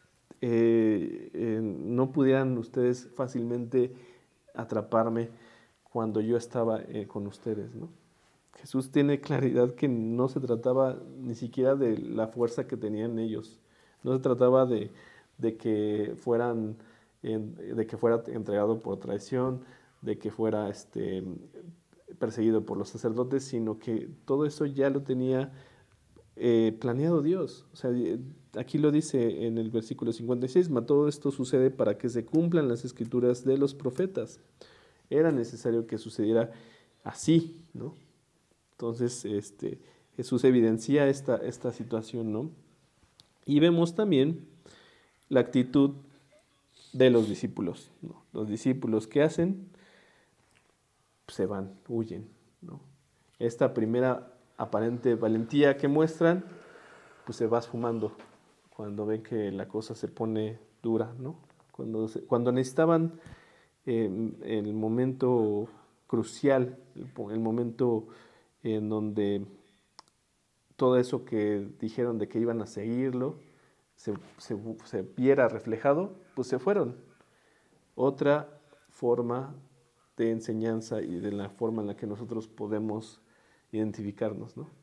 eh, eh, no pudieran ustedes fácilmente atraparme cuando yo estaba eh, con ustedes, ¿no? Jesús tiene claridad que no se trataba ni siquiera de la fuerza que tenían ellos, no se trataba de, de que fueran, de que fuera entregado por traición, de que fuera este, perseguido por los sacerdotes, sino que todo eso ya lo tenía eh, planeado Dios. O sea, aquí lo dice en el versículo cincuenta y seis, todo esto sucede para que se cumplan las escrituras de los profetas. Era necesario que sucediera así, ¿no? Entonces, este, Jesús evidencia esta, esta situación, ¿no? Y vemos también la actitud de los discípulos, ¿no? Los discípulos, ¿qué hacen? Se van, huyen, ¿no? Esta primera aparente valentía que muestran, pues se va esfumando cuando ven que la cosa se pone dura, ¿no? Cuando, se, cuando necesitaban eh, el momento crucial, el, el momento en donde todo eso que dijeron de que iban a seguirlo se, se, se viera reflejado, pues se fueron. Otra forma de enseñanza y de la forma en la que nosotros podemos identificarnos, ¿no?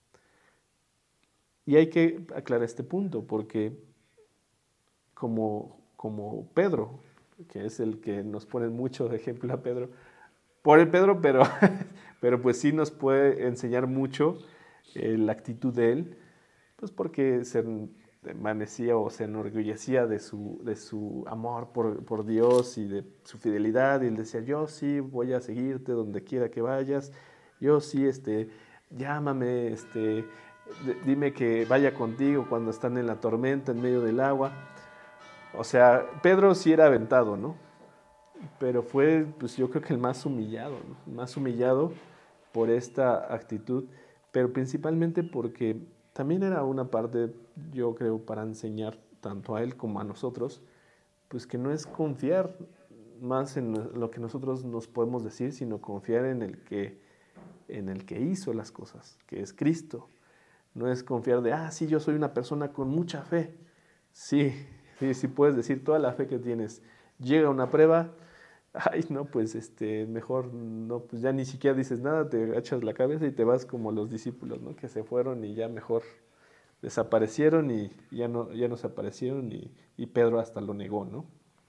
Y hay que aclarar este punto, porque como, como Pedro, que es el que nos pone mucho de ejemplo a Pedro, por el Pedro, pero, pero pues sí nos puede enseñar mucho eh, la actitud de él, pues porque se envanecía o se enorgullecía de su, de su amor por, por Dios y de su fidelidad, y él decía, yo sí voy a seguirte donde quiera que vayas, yo sí, este, llámame, este, dime que vaya contigo cuando están en la tormenta, en medio del agua. O sea, Pedro sí era aventado, ¿no? Pero fue, pues yo creo que el más humillado, ¿no? Más humillado por esta actitud, pero principalmente porque también era una parte, yo creo, para enseñar tanto a él como a nosotros, pues que no es confiar más en lo que nosotros nos podemos decir, sino confiar en el que, en el que hizo las cosas, que es Cristo. No es confiar de, ah, sí, yo soy una persona con mucha fe. Sí, sí, sí puedes decir toda la fe que tienes. Llega una prueba, ay, no, pues este, mejor no, pues ya ni siquiera dices nada, te echas la cabeza y te vas como los discípulos, ¿no? Que se fueron y ya mejor desaparecieron y ya no, ya no se aparecieron y, y Pedro hasta lo negó, ¿no?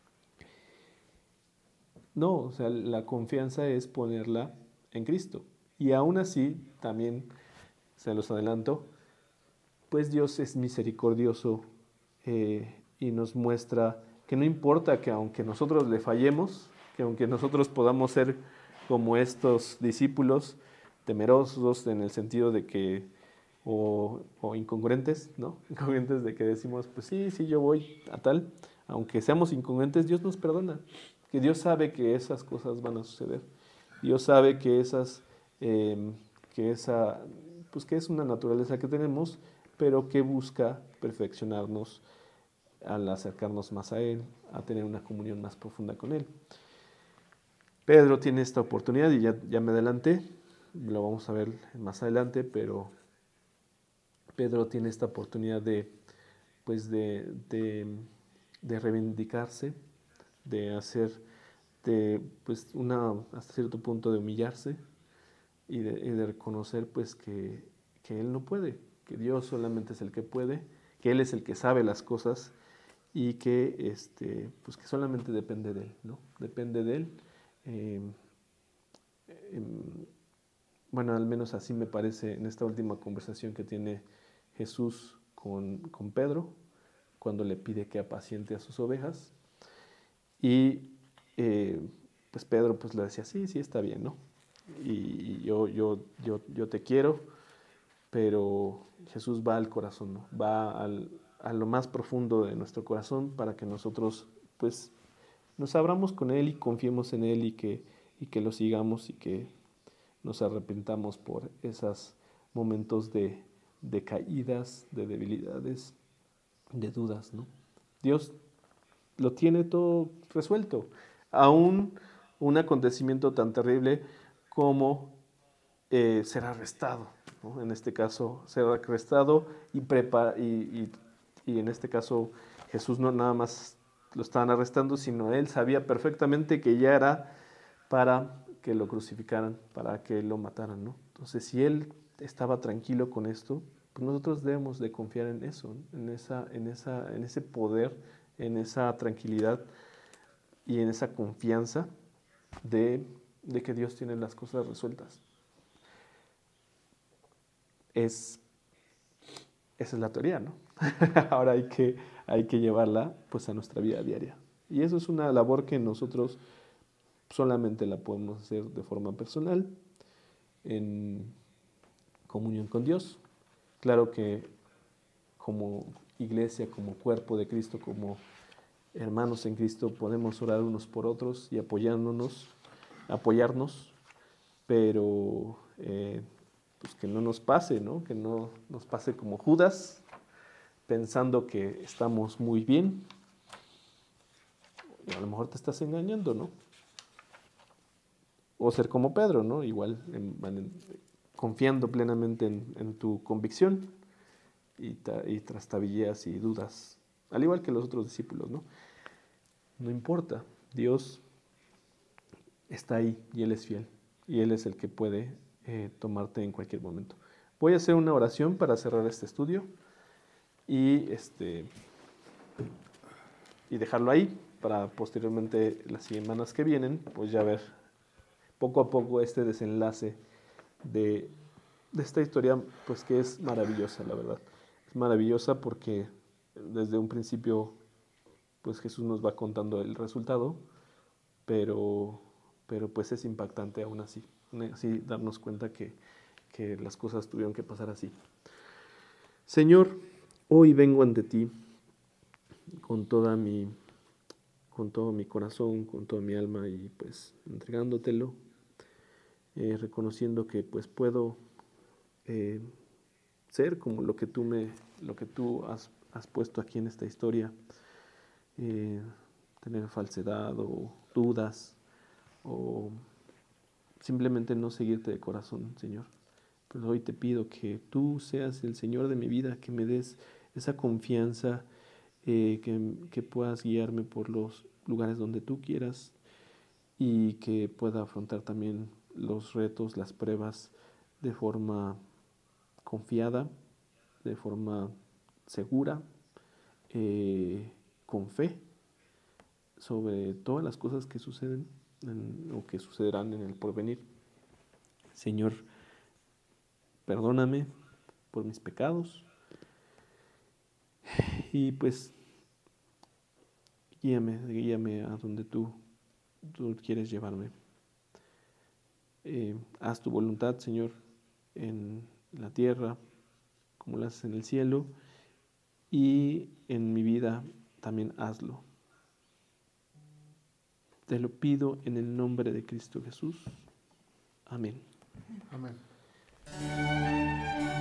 No, o sea, la confianza es ponerla en Cristo. Y aún así, también, se los adelanto, pues Dios es misericordioso eh, y nos muestra que no importa que aunque nosotros le fallemos, que aunque nosotros podamos ser como estos discípulos, temerosos en el sentido de que, o, o incongruentes, ¿no? Incongruentes de que decimos, pues sí, sí, yo voy a tal, aunque seamos incongruentes, Dios nos perdona, que Dios sabe que esas cosas van a suceder, Dios sabe que esas, eh, que esa, pues que es una naturaleza que tenemos, pero que busca perfeccionarnos al acercarnos más a Él, a tener una comunión más profunda con Él. Pedro tiene esta oportunidad y ya, ya me adelanté, lo vamos a ver más adelante, pero Pedro tiene esta oportunidad de, pues de, de, de reivindicarse, de hacer de pues una, hasta cierto punto de humillarse y de, y de reconocer pues que, que él no puede, que Dios solamente es el que puede, que Él es el que sabe las cosas y que, este, pues que solamente depende de Él, ¿no? Depende de Él. Eh, eh, bueno, al menos así me parece en esta última conversación que tiene Jesús con, con Pedro, cuando le pide que apaciente a sus ovejas. Y eh, pues Pedro pues le decía, sí, sí, está bien, ¿no? Y yo, yo, yo, yo te quiero, pero Jesús va al corazón, ¿no? Va al, a lo más profundo de nuestro corazón para que nosotros pues nos abramos con Él y confiemos en Él y que, y que lo sigamos y que nos arrepentamos por esos momentos de, de caídas, de debilidades, de dudas, ¿no? Dios lo tiene todo resuelto. Aún un acontecimiento tan terrible como eh, ser arrestado, ¿no? En este caso, ser arrestado y, prepara, y, y, y en este caso Jesús no nada más lo estaban arrestando, sino él sabía perfectamente que ya era para que lo crucificaran, para que lo mataran, ¿no? Entonces, si él estaba tranquilo con esto, pues nosotros debemos de confiar en eso, ¿no? en, esa, en, esa, en ese poder, en esa tranquilidad y en esa confianza de, de que Dios tiene las cosas resueltas. Es, esa es la teoría, ¿no? Ahora hay que, hay que llevarla pues a nuestra vida diaria. Y eso es una labor que nosotros solamente la podemos hacer de forma personal, en comunión con Dios. Claro que como iglesia, como cuerpo de Cristo, como hermanos en Cristo, podemos orar unos por otros y apoyándonos, apoyarnos, pero eh, pues que no nos pase, ¿no? Que no nos pase como Judas, pensando que estamos muy bien, y a lo mejor te estás engañando, ¿no? O ser como Pedro, ¿no? Igual, en, en, confiando plenamente en, en tu convicción y, ta, y trastabillas y dudas, al igual que los otros discípulos, ¿no? No importa, Dios está ahí y Él es fiel y Él es el que puede eh, tomarte en cualquier momento. Voy a hacer una oración para cerrar este estudio y, este, y dejarlo ahí para posteriormente las semanas que vienen, pues ya ver poco a poco este desenlace de, de esta historia, pues que es maravillosa, la verdad. Es maravillosa porque desde un principio, pues Jesús nos va contando el resultado, pero, pero pues es impactante aún así, así darnos cuenta que, que las cosas tuvieron que pasar así. Señor, hoy vengo ante ti con toda mi, con todo mi corazón, con toda mi alma y pues entregándotelo, eh, reconociendo que pues puedo eh, ser como lo que tú me, lo que tú has, has puesto aquí en esta historia, eh, tener falsedad o dudas o simplemente no seguirte de corazón, Señor. Pero hoy te pido que tú seas el Señor de mi vida, que me des esa confianza, eh, que, que puedas guiarme por los lugares donde tú quieras y que pueda afrontar también los retos, las pruebas de forma confiada, de forma segura, eh, con fe sobre todas las cosas que suceden en, o que sucederán en el porvenir. Señor, perdóname por mis pecados y pues guíame, guíame a donde tú, tú quieres llevarme. Eh, haz tu voluntad, Señor, en la tierra como la haces en el cielo y en mi vida también hazlo. Te lo pido en el nombre de Cristo Jesús. Amén.
Amén.